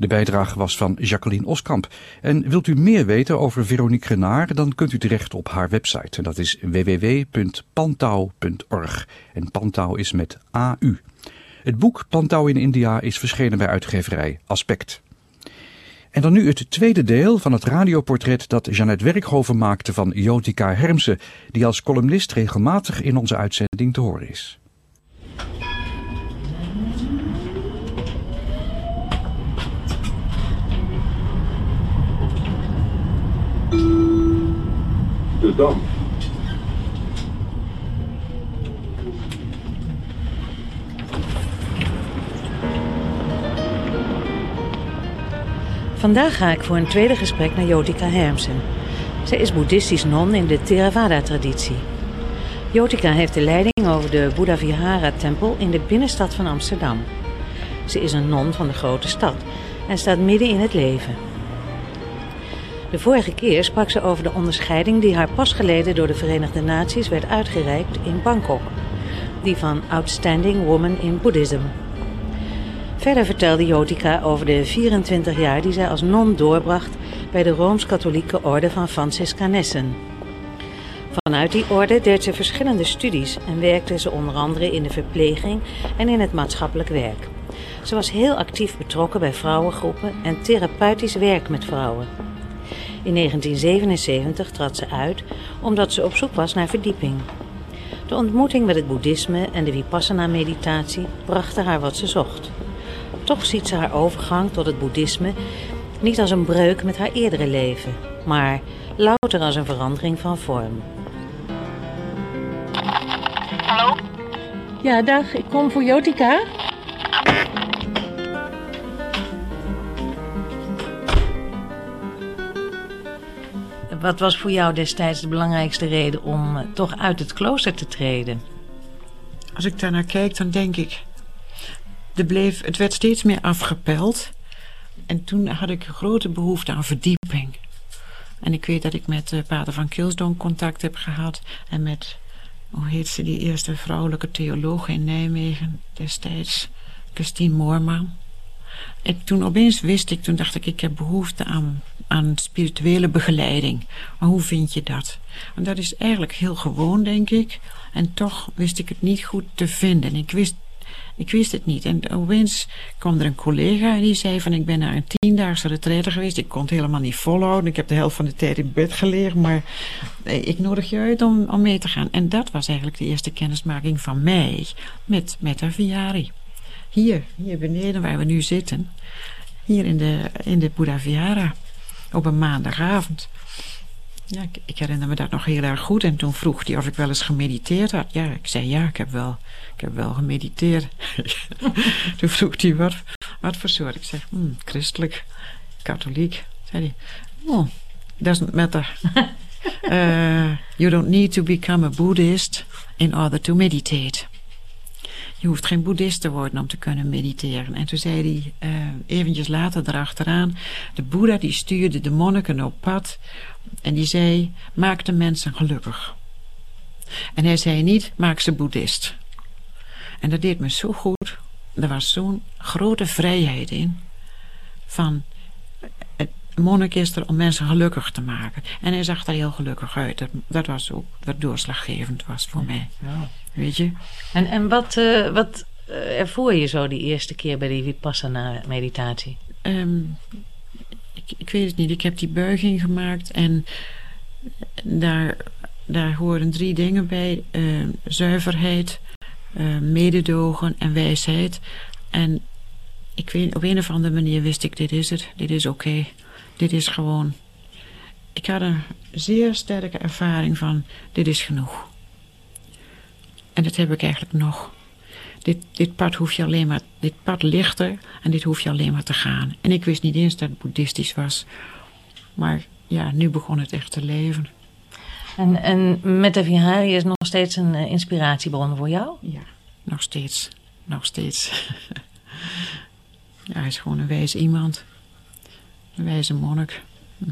Speaker 2: De bijdrage was van Jacqueline Oskamp. En wilt u meer weten over Veronique Renard, dan kunt u terecht op haar website. En dat is w w w punt pantau punt org. En Pantau is met A U. Het boek Pantau in India is verschenen bij uitgeverij Aspect. En dan nu het tweede deel van het radioportret dat Jeannette Werkhoven maakte van Jotica Hermsen, die als columnist regelmatig in onze uitzending te horen is.
Speaker 10: De Dam.
Speaker 11: Vandaag ga ik voor een tweede gesprek naar Jotica Hermsen. Zij is boeddhistisch non in de Theravada-traditie. Jotica heeft de leiding over de Buddha Vihara-tempel in de binnenstad van Amsterdam. Ze is een non van de grote stad en staat midden in het leven. De vorige keer sprak ze over de onderscheiding die haar pas geleden door de Verenigde Naties werd uitgereikt in Bangkok. Die van Outstanding Woman in Buddhism. Verder vertelde Jotica over de vierentwintig jaar die zij als non doorbracht bij de Rooms-Katholieke Orde van Franciscanessen. Vanuit die orde deed ze verschillende studies en werkte ze onder andere in de verpleging en in het maatschappelijk werk. Ze was heel actief betrokken bij vrouwengroepen en therapeutisch werk met vrouwen. In negentien zevenenzeventig trad ze uit omdat ze op zoek was naar verdieping. De ontmoeting met het boeddhisme en de vipassana-meditatie brachten haar wat ze zocht. Toch ziet ze haar overgang tot het boeddhisme niet als een breuk met haar eerdere leven, maar louter als een verandering van vorm.
Speaker 12: Hallo?
Speaker 11: Ja, dag, ik kom voor Jotica. Wat was voor jou destijds de belangrijkste reden om uh, toch uit het klooster te treden?
Speaker 6: Als ik daarnaar kijk, dan denk ik, er bleef, het werd steeds meer afgepeld. En toen had ik een grote behoefte aan verdieping. En ik weet dat ik met uh, Pater van Kilsdonk contact heb gehad. En met, hoe heet ze, die eerste vrouwelijke theoloog in Nijmegen destijds, Christine Moorman. En toen opeens wist ik, toen dacht ik, ik heb behoefte aan, aan spirituele begeleiding. Maar hoe vind je dat? En dat is eigenlijk heel gewoon, denk ik. En toch wist ik het niet goed te vinden. Ik wist, ik wist het niet. En opeens kwam er een collega en die zei van, ik ben naar een tiendaagse retraite geweest. Ik kon het helemaal niet volhouden. Ik heb de helft van de tijd in bed gelegen. Maar ik nodig je uit om, om mee te gaan. En dat was eigenlijk de eerste kennismaking van mij met Metta Vihari. Hier, hier beneden waar we nu zitten. Hier in de, in de Buddha Vihara. Op een maandagavond. Ja, ik, ik herinner me dat nog heel erg goed. En toen vroeg hij of ik wel eens gemediteerd had. Ja, ik zei ja, ik heb wel, ik heb wel gemediteerd. Toen vroeg hij wat, wat voor soort. Ik zeg, hmm, christelijk, katholiek. Zei hij, oh, doesn't matter. uh, you don't need to become a Buddhist in order to meditate. Je hoeft geen boeddhist te worden om te kunnen mediteren. En toen zei hij uh, eventjes later erachteraan, de Boeddha die stuurde de monniken op pad en die zei, maak de mensen gelukkig. En hij zei niet, maak ze boeddhist. En dat deed me zo goed. Er was zo'n grote vrijheid in van, het monnik is er om mensen gelukkig te maken. En hij zag daar heel gelukkig uit. Dat, dat was ook wat doorslaggevend was voor mij.
Speaker 11: Ja.
Speaker 6: Weet je?
Speaker 11: En, en wat, uh, wat uh, ervoor je zo die eerste keer bij die Vipassana-meditatie?
Speaker 6: Um, ik, ik weet het niet. Ik heb die buiging gemaakt en daar, daar horen drie dingen bij. Uh, zuiverheid, uh, mededogen en wijsheid. En ik weet, op een of andere manier wist ik, dit is het. Dit is oké. Okay. Dit is gewoon... Ik had een zeer sterke ervaring van, dit is genoeg. En dat heb ik eigenlijk nog. Dit, dit pad hoef je alleen maar, dit pad ligt er en dit hoef je alleen maar te gaan. En ik wist niet eens dat het boeddhistisch was. Maar ja, nu begon het echt te leven.
Speaker 11: En, en Metta Vihari is nog steeds een uh, inspiratiebron voor jou?
Speaker 6: Ja, nog steeds. Nog steeds. Ja, hij is gewoon een wijze iemand. Een wijze monnik. Hm.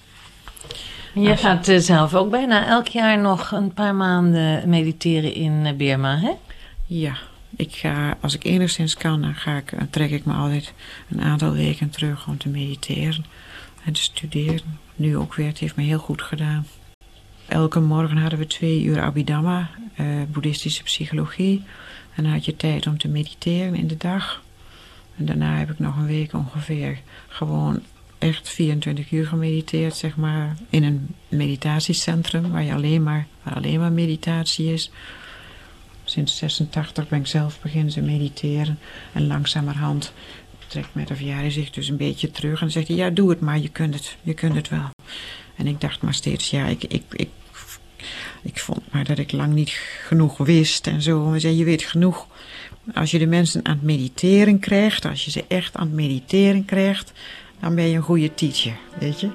Speaker 11: Je gaat uh, zelf ook bijna elk jaar nog een paar maanden mediteren in uh, Birma, hè?
Speaker 6: Ja, Ik ga, als ik enigszins kan, dan, ga ik, dan trek ik me altijd een aantal weken terug om te mediteren en te studeren. Nu ook weer, het heeft me heel goed gedaan. Elke morgen hadden we twee uur Abhidhamma, uh, boeddhistische psychologie. En dan had je tijd om te mediteren in de dag. En daarna heb ik nog een week ongeveer gewoon echt vierentwintig uur gemediteerd, zeg maar, in een meditatiecentrum waar, je alleen maar, waar alleen maar meditatie is. Sinds zesentachtig ben ik zelf beginnen te mediteren. En langzamerhand trekt met de verjaardag zich dus een beetje terug. En dan zegt hij, ja, doe het maar, je kunt het, je kunt het wel. En ik dacht maar steeds, ja, ik, ik, ik, ik vond maar dat ik lang niet genoeg wist en zo. En we zeiden, je weet genoeg. Als je de mensen aan het mediteren krijgt, als je ze echt aan het mediteren krijgt, dan ben je een goede teacher, weet je.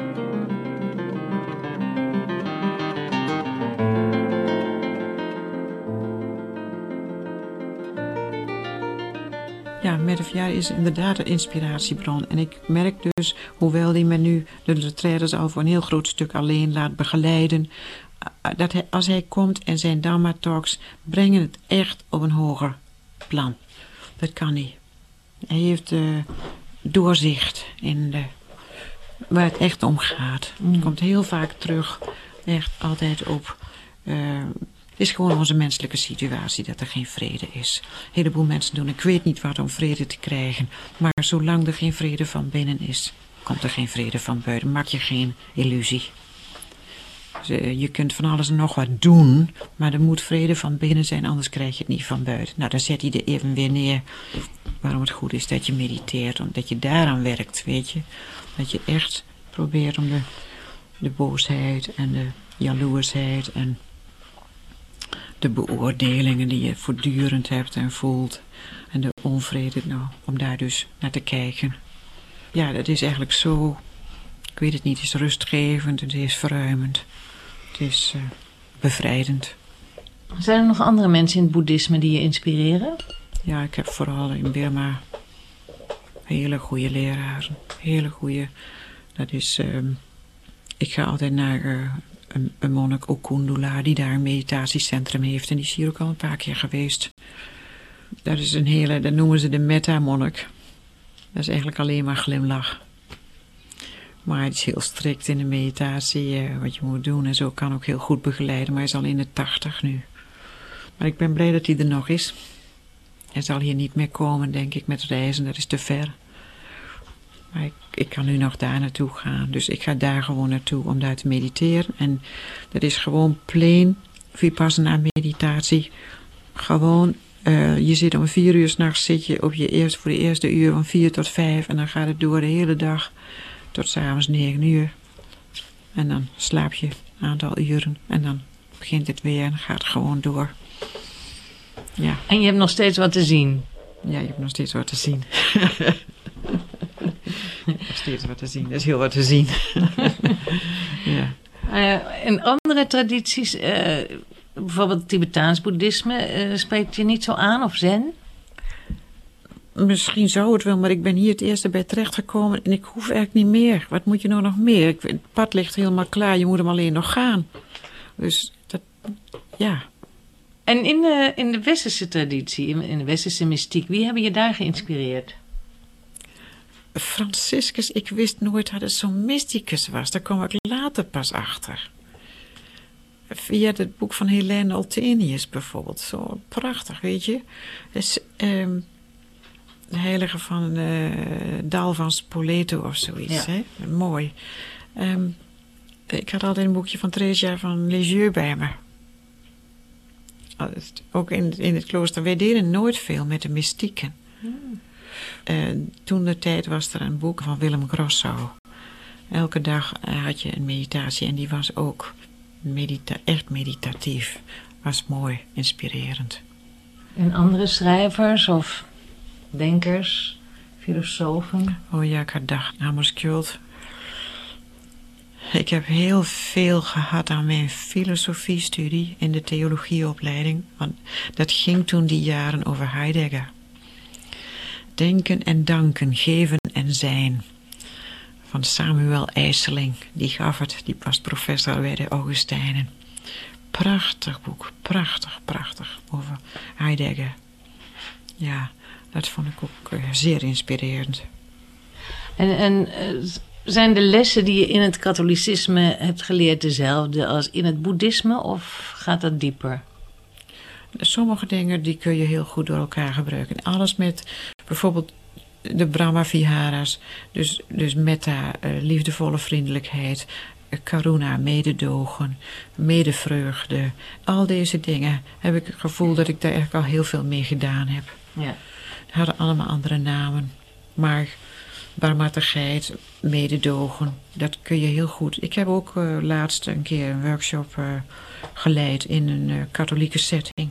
Speaker 6: Ja, met de verjaardag is inderdaad een inspiratiebron. En ik merk dus, hoewel die me nu de retraites al voor een heel groot stuk alleen laat begeleiden, dat hij, als hij komt en zijn Dhamma talks brengen het echt op een hoger plan. Dat kan niet. Hij heeft uh, doorzicht in de, waar het echt om gaat. Mm. Het komt heel vaak terug, echt altijd op. Uh, Het is gewoon onze menselijke situatie dat er geen vrede is. Een heleboel mensen doen, ik weet niet wat om vrede te krijgen. Maar zolang er geen vrede van binnen is, komt er geen vrede van buiten. Maak je geen illusie. Je kunt van alles en nog wat doen, maar er moet vrede van binnen zijn, anders krijg je het niet van buiten. Nou, dan zet hij er even weer neer waarom het goed is dat je mediteert, omdat je daaraan werkt, weet je. Dat je echt probeert om de, de boosheid en de jaloersheid en de beoordelingen die je voortdurend hebt en voelt en de onvrede, nou, om daar dus naar te kijken. Ja, dat is eigenlijk zo, ik weet het niet, het is rustgevend, het is verruimend, het is uh, bevrijdend.
Speaker 11: Zijn er nog andere mensen in het boeddhisme die je inspireren?
Speaker 6: Ja, ik heb vooral in Burma hele goede leraren, hele goede, dat is, uh, ik ga altijd naar uh, een, een monnik Okundula die daar een meditatiecentrum heeft en die is hier ook al een paar keer geweest. Dat is een hele, dat noemen ze de metta-monnik. Dat is eigenlijk alleen maar glimlach. Maar het is heel strikt in de meditatie, eh, wat je moet doen en zo, kan ook heel goed begeleiden, maar hij is al in de tachtig nu. Maar ik ben blij dat hij er nog is. Hij zal hier niet meer komen, denk ik, met reizen, dat is te ver. Maar ik, ik kan nu nog daar naartoe gaan, dus ik ga daar gewoon naartoe om daar te mediteren. En dat is gewoon plain vipassana meditatie. Gewoon, uh, je zit om vier uur 's nachts, zit je op je eerst, voor de eerste uur van vier tot vijf en dan gaat het door de hele dag tot 's avonds negen uur. En dan slaap je een aantal uren en dan begint het weer en gaat gewoon door. Ja.
Speaker 11: En je hebt nog steeds wat te zien?
Speaker 6: Ja, je hebt nog steeds wat te zien. nog steeds wat te zien, er is heel wat te zien. ja.
Speaker 11: Uh, en andere tradities, uh, bijvoorbeeld het Tibetaans boeddhisme, uh, spreekt je niet zo aan, of zen?
Speaker 6: Misschien zou het wel, maar ik ben hier het eerste bij terechtgekomen en ik hoef eigenlijk niet meer. Wat moet je nou nog meer? Ik, het pad ligt helemaal klaar, je moet hem alleen nog gaan. Dus dat, ja.
Speaker 11: En in de, in de westerse traditie, in de westerse mystiek, wie hebben je daar geïnspireerd?
Speaker 6: Franciscus, ik wist nooit dat het zo'n mysticus was. Daar kwam ik later pas achter. Via het boek van Helene Oltenius bijvoorbeeld. Zo prachtig, weet je. Dus, um, de heilige van uh, Dal van Spoleto of zoiets. Ja. Hè? Mooi. Um, ik had altijd een boekje van Theresia van Lisieux bij me. Ook in, in het klooster. Wij deden nooit veel met de mystieken. Hmm. Uh, toen de tijd was er een boek van Willem Grossau. Elke dag uh, had je een meditatie en die was ook medita- echt meditatief. Was mooi, inspirerend.
Speaker 11: En andere schrijvers of denkers, filosofen?
Speaker 6: Oh ja, ik had dag Hammarskjöld. Ik heb heel veel gehad aan mijn filosofiestudie in de theologieopleiding. Want dat ging toen die jaren over Heidegger. Denken en danken, geven en zijn. Van Samuel IJsseling, die gaf het, die was professor bij de Augustijnen. Prachtig boek, prachtig, prachtig, over Heidegger. Ja, dat vond ik ook uh, zeer inspirerend.
Speaker 11: En, en uh, zijn de lessen die je in het katholicisme hebt geleerd dezelfde als in het boeddhisme of gaat dat dieper?
Speaker 6: Sommige dingen die kun je heel goed door elkaar gebruiken. Alles met bijvoorbeeld de Brahma Viharas, dus, dus metta, uh, liefdevolle vriendelijkheid, uh, karuna, mededogen, medevreugde. Al deze dingen heb ik het gevoel dat ik daar eigenlijk al heel veel mee gedaan heb.
Speaker 11: Ja.
Speaker 6: Die hadden allemaal andere namen, maar barmhartigheid, mededogen, dat kun je heel goed. Ik heb ook uh, laatst een keer een workshop uh, geleid in een uh, katholieke setting.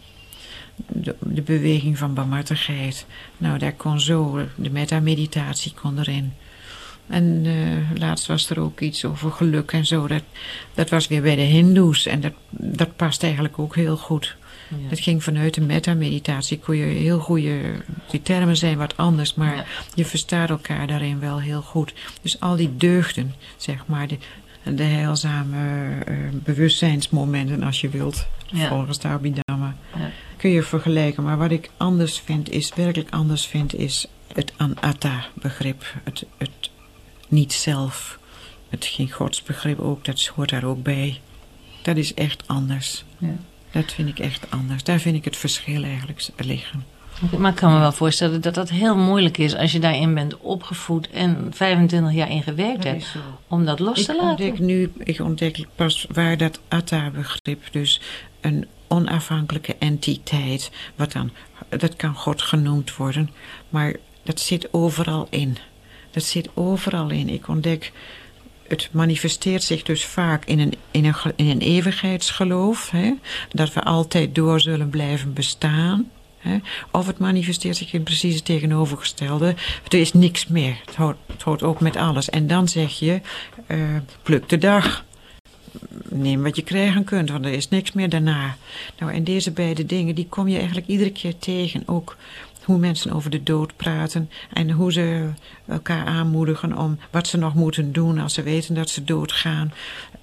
Speaker 6: De, de beweging van barmhartigheid. Nou, daar kon zo, de metta-meditatie kon erin. En uh, laatst was er ook iets over geluk en zo. Dat, dat was weer bij de hindoes en dat, dat past eigenlijk ook heel goed. Ja. Het ging vanuit de metta-meditatie. Kon je heel goede, die termen zijn wat anders, maar ja. je verstaat elkaar daarin wel heel goed. Dus al die deugden, zeg maar, de, de heilzame uh, bewustzijnsmomenten, als je wilt, ja. volgens de Abhidhamma, ja. kun je vergelijken. Maar wat ik anders vind, is werkelijk anders vind, is het anatta-begrip, het, het niet-zelf, het geen godsbegrip ook, dat hoort daar ook bij. Dat is echt anders. Ja. Dat vind ik echt anders. Daar vind ik het verschil eigenlijk liggen.
Speaker 11: Maar ik kan me wel voorstellen dat dat heel moeilijk is als je daarin bent opgevoed en vijfentwintig jaar in gewerkt hebt, om dat los
Speaker 6: ik
Speaker 11: te laten.
Speaker 6: Ontdek nu, ik ontdek pas waar dat atta-begrip, dus een onafhankelijke entiteit, wat dan, dat kan God genoemd worden, maar dat zit overal in. Dat zit overal in. Ik ontdek, het manifesteert zich dus vaak in een, in een, in een eeuwigheidsgeloof, hè? Dat we altijd door zullen blijven bestaan. Hè? Of het manifesteert zich in precies het tegenovergestelde. Er is niks meer. Het houdt, het houdt op met alles. En dan zeg je, uh, pluk de dag. Neem wat je krijgen kunt, want er is niks meer daarna. Nou, en deze beide dingen, die kom je eigenlijk iedere keer tegen. Ook hoe mensen over de dood praten en hoe ze elkaar aanmoedigen om wat ze nog moeten doen als ze weten dat ze doodgaan.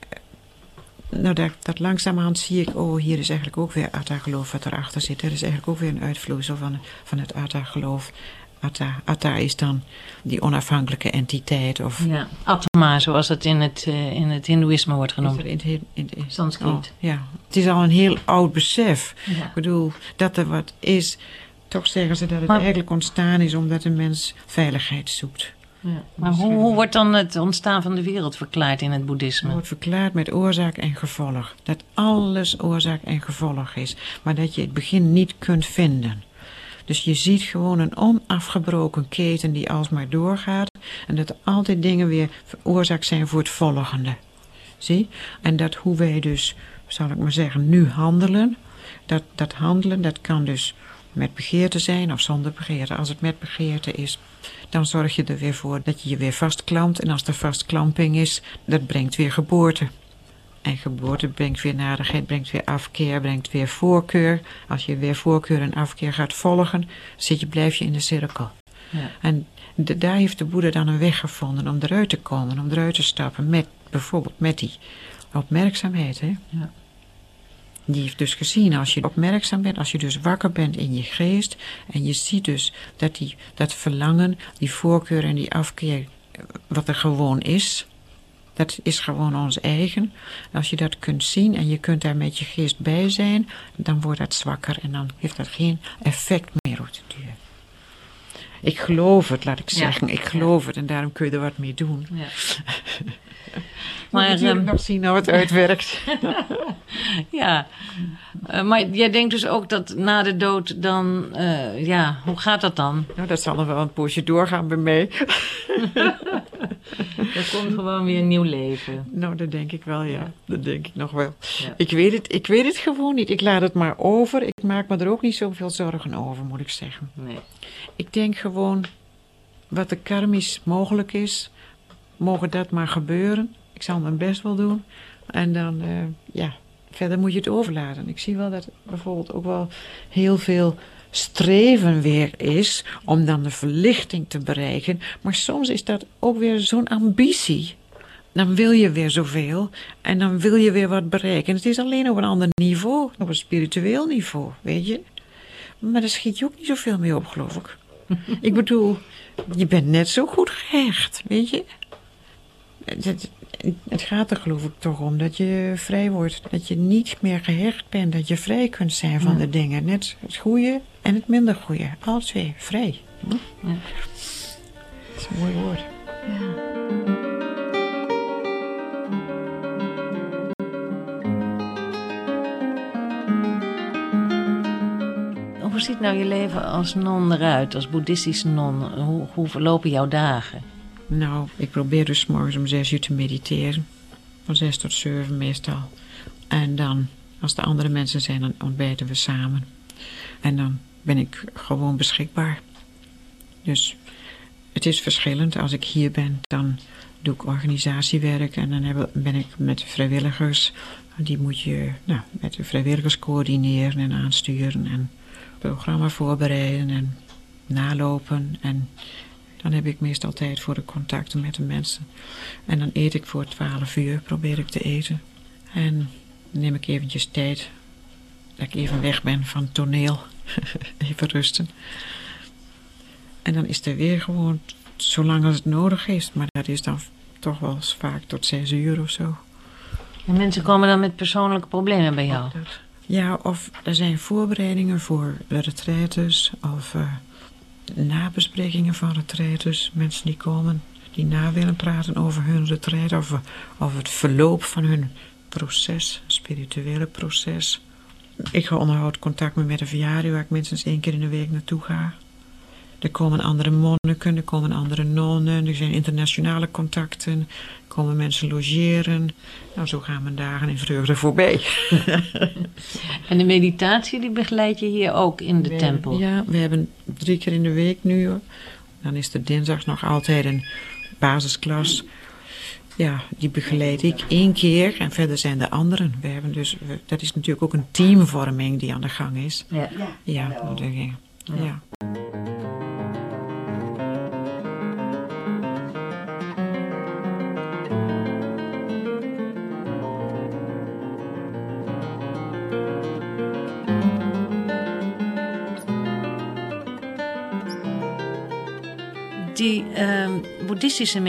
Speaker 6: Nou, dat, dat langzamerhand zie ik, oh, hier is eigenlijk ook weer atta-geloof wat erachter zit. Er is eigenlijk ook weer een uitvloeisel van, van het atta-geloof. Atta, atta is dan die onafhankelijke entiteit. Of
Speaker 11: ja, Atma, zoals het in het, uh, in het hindoeïsme wordt genoemd.
Speaker 6: In, in, in, in
Speaker 11: Sanskriet.
Speaker 6: Oh, ja, het is al een heel oud besef.
Speaker 11: Ja.
Speaker 6: Ik bedoel, dat er wat is. Toch zeggen ze dat het
Speaker 11: maar,
Speaker 6: eigenlijk ontstaan is omdat een mens veiligheid zoekt.
Speaker 11: Ja, maar hoe, hoe wordt dan het ontstaan van de wereld verklaard in het boeddhisme?
Speaker 6: Het wordt verklaard met oorzaak en gevolg. Dat alles oorzaak en gevolg is. Maar dat je het begin niet kunt vinden. Dus je ziet gewoon een onafgebroken keten die alsmaar doorgaat. En dat er altijd dingen weer oorzaak zijn voor het volgende. Zie? En dat hoe wij dus, zal ik maar zeggen, nu handelen. Dat, dat handelen, dat kan dus met begeerte zijn of zonder begeerte. Als het met begeerte is, dan zorg je er weer voor dat je je weer vastklampt. En als er vastklamping is, dat brengt weer geboorte. En geboorte brengt weer nadigheid, brengt weer afkeer, brengt weer voorkeur. Als je weer voorkeur en afkeer gaat volgen, zit je, blijf je in de cirkel. Ja. En de, daar heeft de Boeddha dan een weg gevonden om eruit te komen, om eruit te stappen. Met, bijvoorbeeld met die opmerkzaamheid. Hè? Ja. Die heeft dus gezien, als je opmerkzaam bent, als je dus wakker bent in je geest. En je ziet dus dat die, dat verlangen, die voorkeur en die afkeer, wat er gewoon is. Dat is gewoon ons eigen. Als je dat kunt zien en je kunt daar met je geest bij zijn, dan wordt dat zwakker en dan heeft dat geen effect meer op de duur. Ik geloof het, laat ik zeggen. Ja. Ik geloof ja. het en daarom kun je er wat mee doen. Ja. Maar um, nog zien hoe het uitwerkt.
Speaker 11: Ja, uh, maar jij denkt dus ook dat na de dood dan, uh, ja, hoe gaat dat dan?
Speaker 6: Nou, dat zal nog wel een poosje doorgaan bij mij.
Speaker 11: Er komt gewoon weer een nieuw leven.
Speaker 6: Nou, dat denk ik wel, ja. ja. Dat denk ik nog wel. Ja. Ik weet het, ik weet het gewoon niet. Ik laat het maar over. Ik maak me er ook niet zoveel zorgen over, moet ik zeggen.
Speaker 11: Nee.
Speaker 6: Ik denk gewoon, wat er karmisch mogelijk is, mogen dat maar gebeuren. Ik zal mijn best wel doen. En dan, uh, ja, verder moet je het overlaten. Ik zie wel dat bijvoorbeeld ook wel heel veel streven weer is om dan de verlichting te bereiken. Maar soms is dat ook weer zo'n ambitie. Dan wil je weer zoveel en dan wil je weer wat bereiken. Het is alleen op een ander niveau, op een spiritueel niveau, weet je. Maar daar schiet je ook niet zoveel mee op, geloof ik. Ik bedoel, je bent net zo goed gehecht, weet je. Het, het gaat er geloof ik toch om dat je vrij wordt. Dat je niet meer gehecht bent. Dat je vrij kunt zijn van ja. de dingen. Net het goede en het minder goede. Alle twee, vrij. Hm? Ja. Dat is een mooi woord. Ja.
Speaker 11: Hoe ziet nou je leven als non eruit, als boeddhistische non? Hoe, hoe verlopen jouw dagen?
Speaker 6: Nou, ik probeer dus 's morgens om zes uur te mediteren. Van zes tot zeven meestal. En dan, als er andere mensen zijn, dan ontbijten we samen. En dan ben ik gewoon beschikbaar. Dus het is verschillend. Als ik hier ben, dan doe ik organisatiewerk. En dan ben ik met vrijwilligers. Die moet je nou, met de vrijwilligers coördineren en aansturen. En programma voorbereiden en nalopen. En dan heb ik meestal tijd voor de contacten met de mensen. En dan eet ik voor twaalf uur, probeer ik te eten. En dan neem ik eventjes tijd dat ik even weg ben van het toneel. Even rusten. En dan is er weer gewoon zolang als het nodig is. Maar dat is dan toch wel eens vaak tot zes uur of zo.
Speaker 11: En mensen komen dan met persoonlijke problemen bij jou?
Speaker 6: Ja, of er zijn voorbereidingen voor retraites of uh, nabesprekingen van retraites. Mensen die komen, die na willen praten over hun retraite of, of het verloop van hun proces, spirituele proces. Ik onderhoud contact met de verjaardag waar ik minstens één keer in de week naartoe ga. Er komen andere monniken, er komen andere nonnen, er zijn internationale contacten, er komen mensen logeren. Nou, zo gaan mijn dagen in vreugde voorbij.
Speaker 11: En de meditatie, die begeleid je hier ook in de
Speaker 6: we,
Speaker 11: tempel?
Speaker 6: Ja, we hebben drie keer in de week nu. Dan is er dinsdags nog altijd een basisklas. Ja, die begeleid ik één keer en verder zijn de anderen. We hebben dus, we, dat is natuurlijk ook een teamvorming die aan de gang is. Ja, ja. ja, ja. ja.
Speaker 11: Die uh, boeddhistische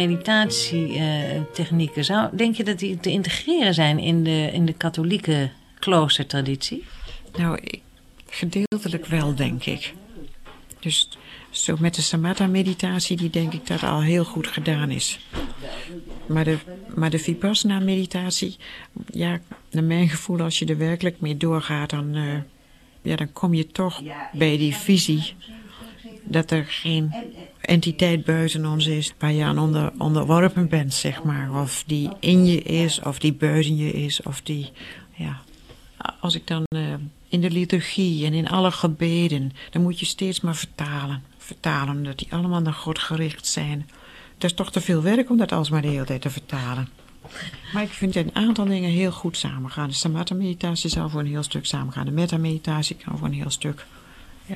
Speaker 11: meditatietechnieken, zou, denk je dat die te integreren zijn in de, in de katholieke kloostertraditie?
Speaker 6: Nou, ik, gedeeltelijk wel, denk ik. Dus zo met de samatha-meditatie, die denk ik dat al heel goed gedaan is. Maar de, maar de vipassana-meditatie, ja, naar mijn gevoel, als je er werkelijk mee doorgaat, dan, uh, ja, dan kom je toch bij die visie dat er geen entiteit buiten ons is waar je aan onder, onderworpen bent, zeg maar. Of die in je is, of die buiten je is, of die, ja. Als ik dan uh, in de liturgie en in alle gebeden, dan moet je steeds maar vertalen. Vertalen, omdat die allemaal naar God gericht zijn. Het is toch te veel werk om dat alsmaar de hele tijd te vertalen. Maar ik vind een aantal dingen heel goed samengaan. De samatha-meditatie zal voor een heel stuk samengaan. De metta-meditatie kan voor een heel stuk, ja.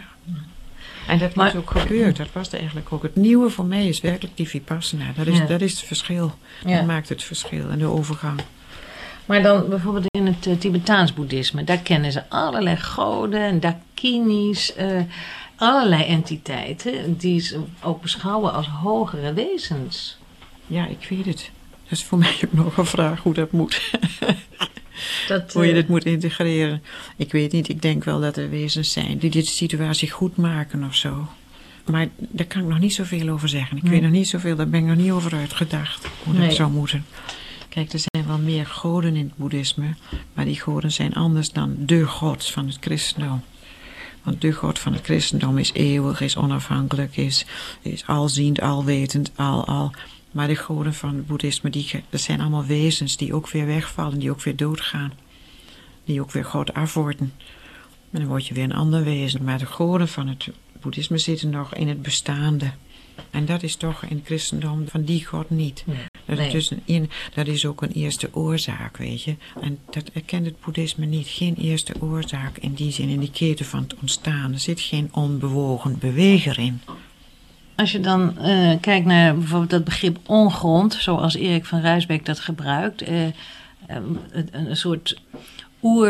Speaker 6: En dat maar, is ook gebeurd. Dat was eigenlijk ook het nieuwe voor mij, is werkelijk die vipassana. Dat is, ja. dat is het verschil. Ja. Dat maakt het verschil en de overgang.
Speaker 11: Maar dan bijvoorbeeld in het uh, Tibetaans boeddhisme, daar kennen ze allerlei goden en dakinis, uh, allerlei entiteiten die ze ook beschouwen als hogere wezens.
Speaker 6: Ja, ik weet het. Dat is voor mij ook nog een vraag hoe dat moet. Dat, uh... hoe je dit moet integreren. Ik weet niet, ik denk wel dat er wezens zijn die dit situatie goed maken of zo. Maar daar kan ik nog niet zoveel over zeggen. Ik nee. weet nog niet zoveel, daar ben ik nog niet over uitgedacht hoe nee. dat zou moeten. Kijk, er zijn wel meer goden in het boeddhisme, maar die goden zijn anders dan de god van het christendom. Want de god van het christendom is eeuwig, is onafhankelijk, is, is alziend, alwetend, al, al. Maar de goden van het boeddhisme, die, dat zijn allemaal wezens die ook weer wegvallen, die ook weer doodgaan. Die ook weer God af worden. En dan word je weer een ander wezen. Maar de goden van het boeddhisme zitten nog in het bestaande. En dat is toch in het christendom van die God niet. Nee. Dat, is dus een, dat is ook een eerste oorzaak, weet je. En dat erkent het boeddhisme niet. Geen eerste oorzaak in die zin, in die keten van het ontstaan. Er zit geen onbewogen beweger in.
Speaker 11: Als je dan uh, kijkt naar bijvoorbeeld dat begrip ongrond, zoals Erik van Ruysbeek dat gebruikt. Uh, um, een, een soort oer,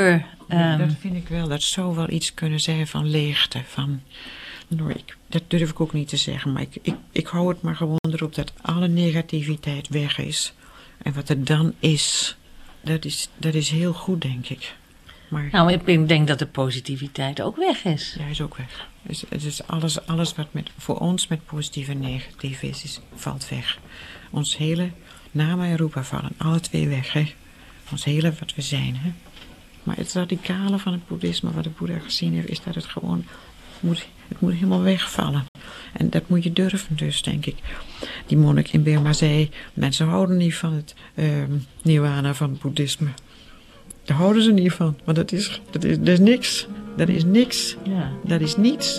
Speaker 6: Um, dat vind ik wel. Dat zou wel iets kunnen zijn van leegte. Van, nou, ik, dat durf ik ook niet te zeggen. Maar ik, ik, ik hou het maar gewoon erop dat alle negativiteit weg is. En wat er dan is, dat is, dat is heel goed, denk ik. Maar,
Speaker 11: nou, ik denk dat de positiviteit ook weg is.
Speaker 6: Ja, is ook weg. Dus, het is alles, alles wat met, voor ons met positief en negatief is, is, valt weg. Ons hele naam en roepen vallen alle twee weg, hè. Ons hele wat we zijn, hè. Maar het radicale van het boeddhisme, wat de Boeddha gezien heeft, is dat het gewoon moet, het moet helemaal wegvallen. En dat moet je durven dus, denk ik. Die monnik in Burma zei, mensen houden niet van het uh, nirvana van het boeddhisme. Daar houden ze niet van, want dat is, dat is, dat is niks. Dat is niks.
Speaker 11: Ja.
Speaker 6: Dat is niets.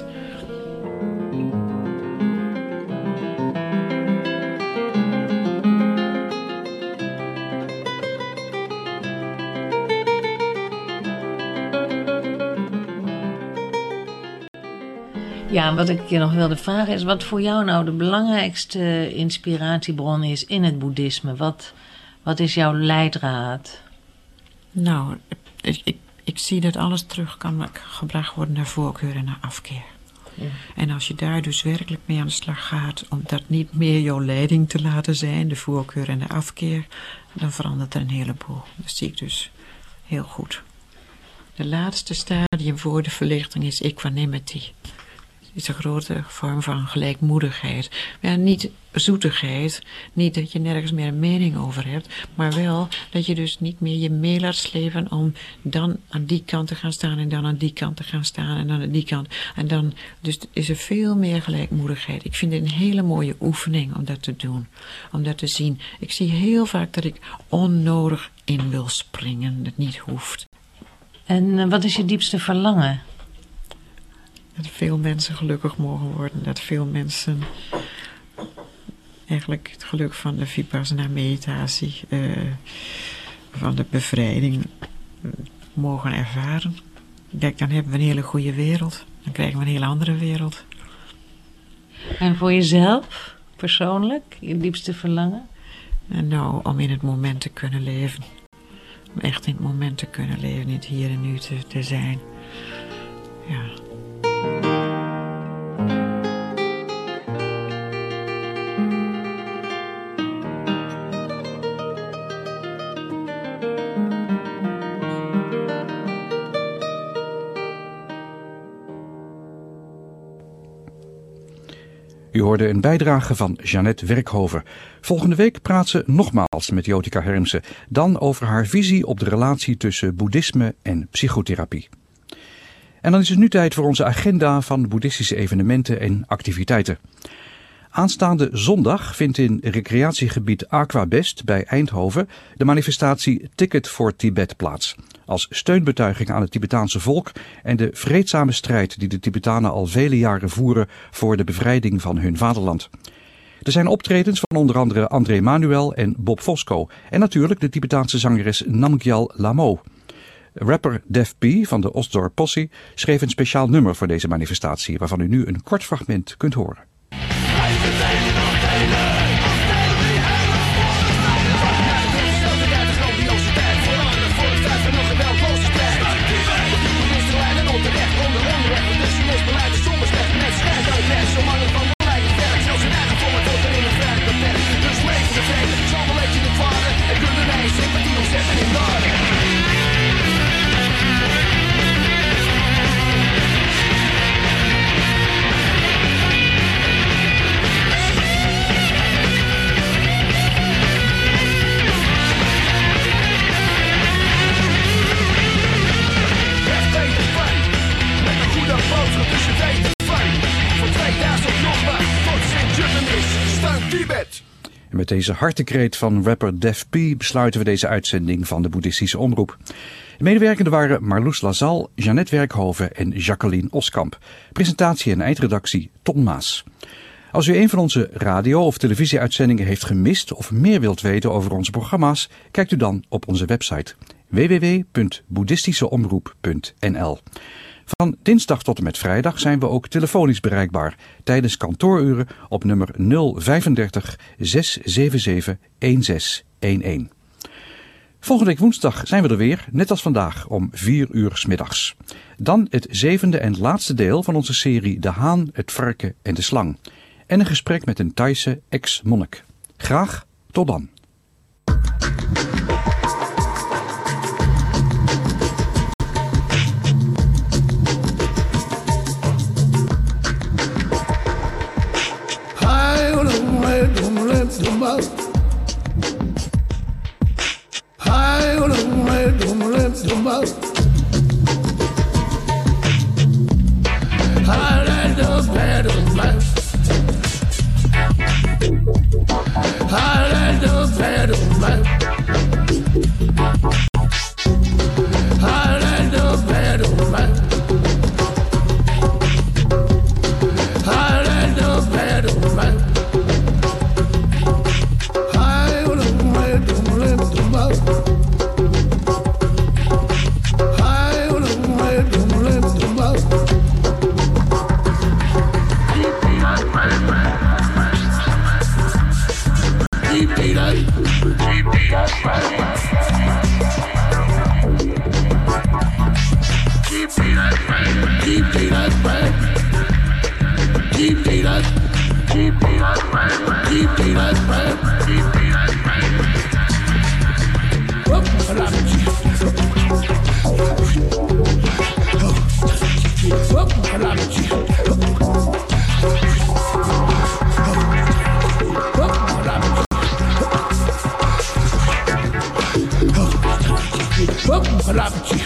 Speaker 11: Ja, wat ik je nog wilde vragen is, wat voor jou nou de belangrijkste inspiratiebron is in het boeddhisme? Wat, wat is jouw leidraad?
Speaker 6: Nou, ik, ik, ik zie dat alles terug kan gebracht worden naar voorkeur en naar afkeer. Ja. En als je daar dus werkelijk mee aan de slag gaat, om dat niet meer jouw leiding te laten zijn, de voorkeur en de afkeer, dan verandert er een heleboel. Dat zie ik dus heel goed. De laatste stadium voor de verlichting is equanimity. Het is een grote vorm van gelijkmoedigheid. Ja, niet zoetigheid, niet dat je nergens meer een mening over hebt, maar wel dat je dus niet meer je mee laat slepen om dan aan die kant te gaan staan en dan aan die kant te gaan staan en dan aan die kant. En dan dus is er veel meer gelijkmoedigheid. Ik vind het een hele mooie oefening om dat te doen, om dat te zien. Ik zie heel vaak dat ik onnodig in wil springen, dat niet hoeft.
Speaker 11: En uh, wat is je diepste verlangen?
Speaker 6: Dat veel mensen gelukkig mogen worden. Dat veel mensen eigenlijk het geluk van de vipassana meditatie, uh, van de bevrijding uh, mogen ervaren. Kijk, dan hebben we een hele goede wereld. Dan krijgen we een hele andere wereld.
Speaker 11: En voor jezelf, persoonlijk, je diepste verlangen?
Speaker 6: En nou, om in het moment te kunnen leven. Om echt in het moment te kunnen leven, niet hier en nu te, te zijn. Ja.
Speaker 2: U hoorde een bijdrage van Jeannette Werkhover. Volgende week praat ze nogmaals met Jotica Hermsen. Dan over haar visie op de relatie tussen boeddhisme en psychotherapie. En dan is het nu tijd voor onze agenda van boeddhistische evenementen en activiteiten. Aanstaande zondag vindt in recreatiegebied Aquabest bij Eindhoven de manifestatie Ticket for Tibet plaats. Als steunbetuiging aan het Tibetaanse volk en de vreedzame strijd die de Tibetanen al vele jaren voeren voor de bevrijding van hun vaderland. Er zijn optredens van onder andere André Manuel en Bob Fosco en natuurlijk de Tibetaanse zangeres Namgyal Lamo. Rapper Def P van de Osdorp Posse schreef een speciaal nummer voor deze manifestatie, waarvan u nu een kort fragment kunt horen. En met deze hartekreet van rapper Def P besluiten we deze uitzending van de Boeddhistische Omroep. De medewerkenden waren Marloes Lazal, Jeannette Werkhoven en Jacqueline Oskamp. Presentatie en eindredactie Ton Maas. Als u een van onze radio- of televisieuitzendingen heeft gemist of meer wilt weten over onze programma's, kijkt u dan op onze website w w w punt boeddhistischeomroep punt n l. Van dinsdag tot en met vrijdag zijn we ook telefonisch bereikbaar tijdens kantooruren op nummer nul drieënvijftig, zes zeven zeven, een zes een een. Volgende week woensdag zijn we er weer, net als vandaag, om vier uur 's middags. Dan het zevende en laatste deel van onze serie De Haan, het Varken en de Slang. En een gesprek met een Thaise ex-monnik. Graag tot dan.
Speaker 10: Love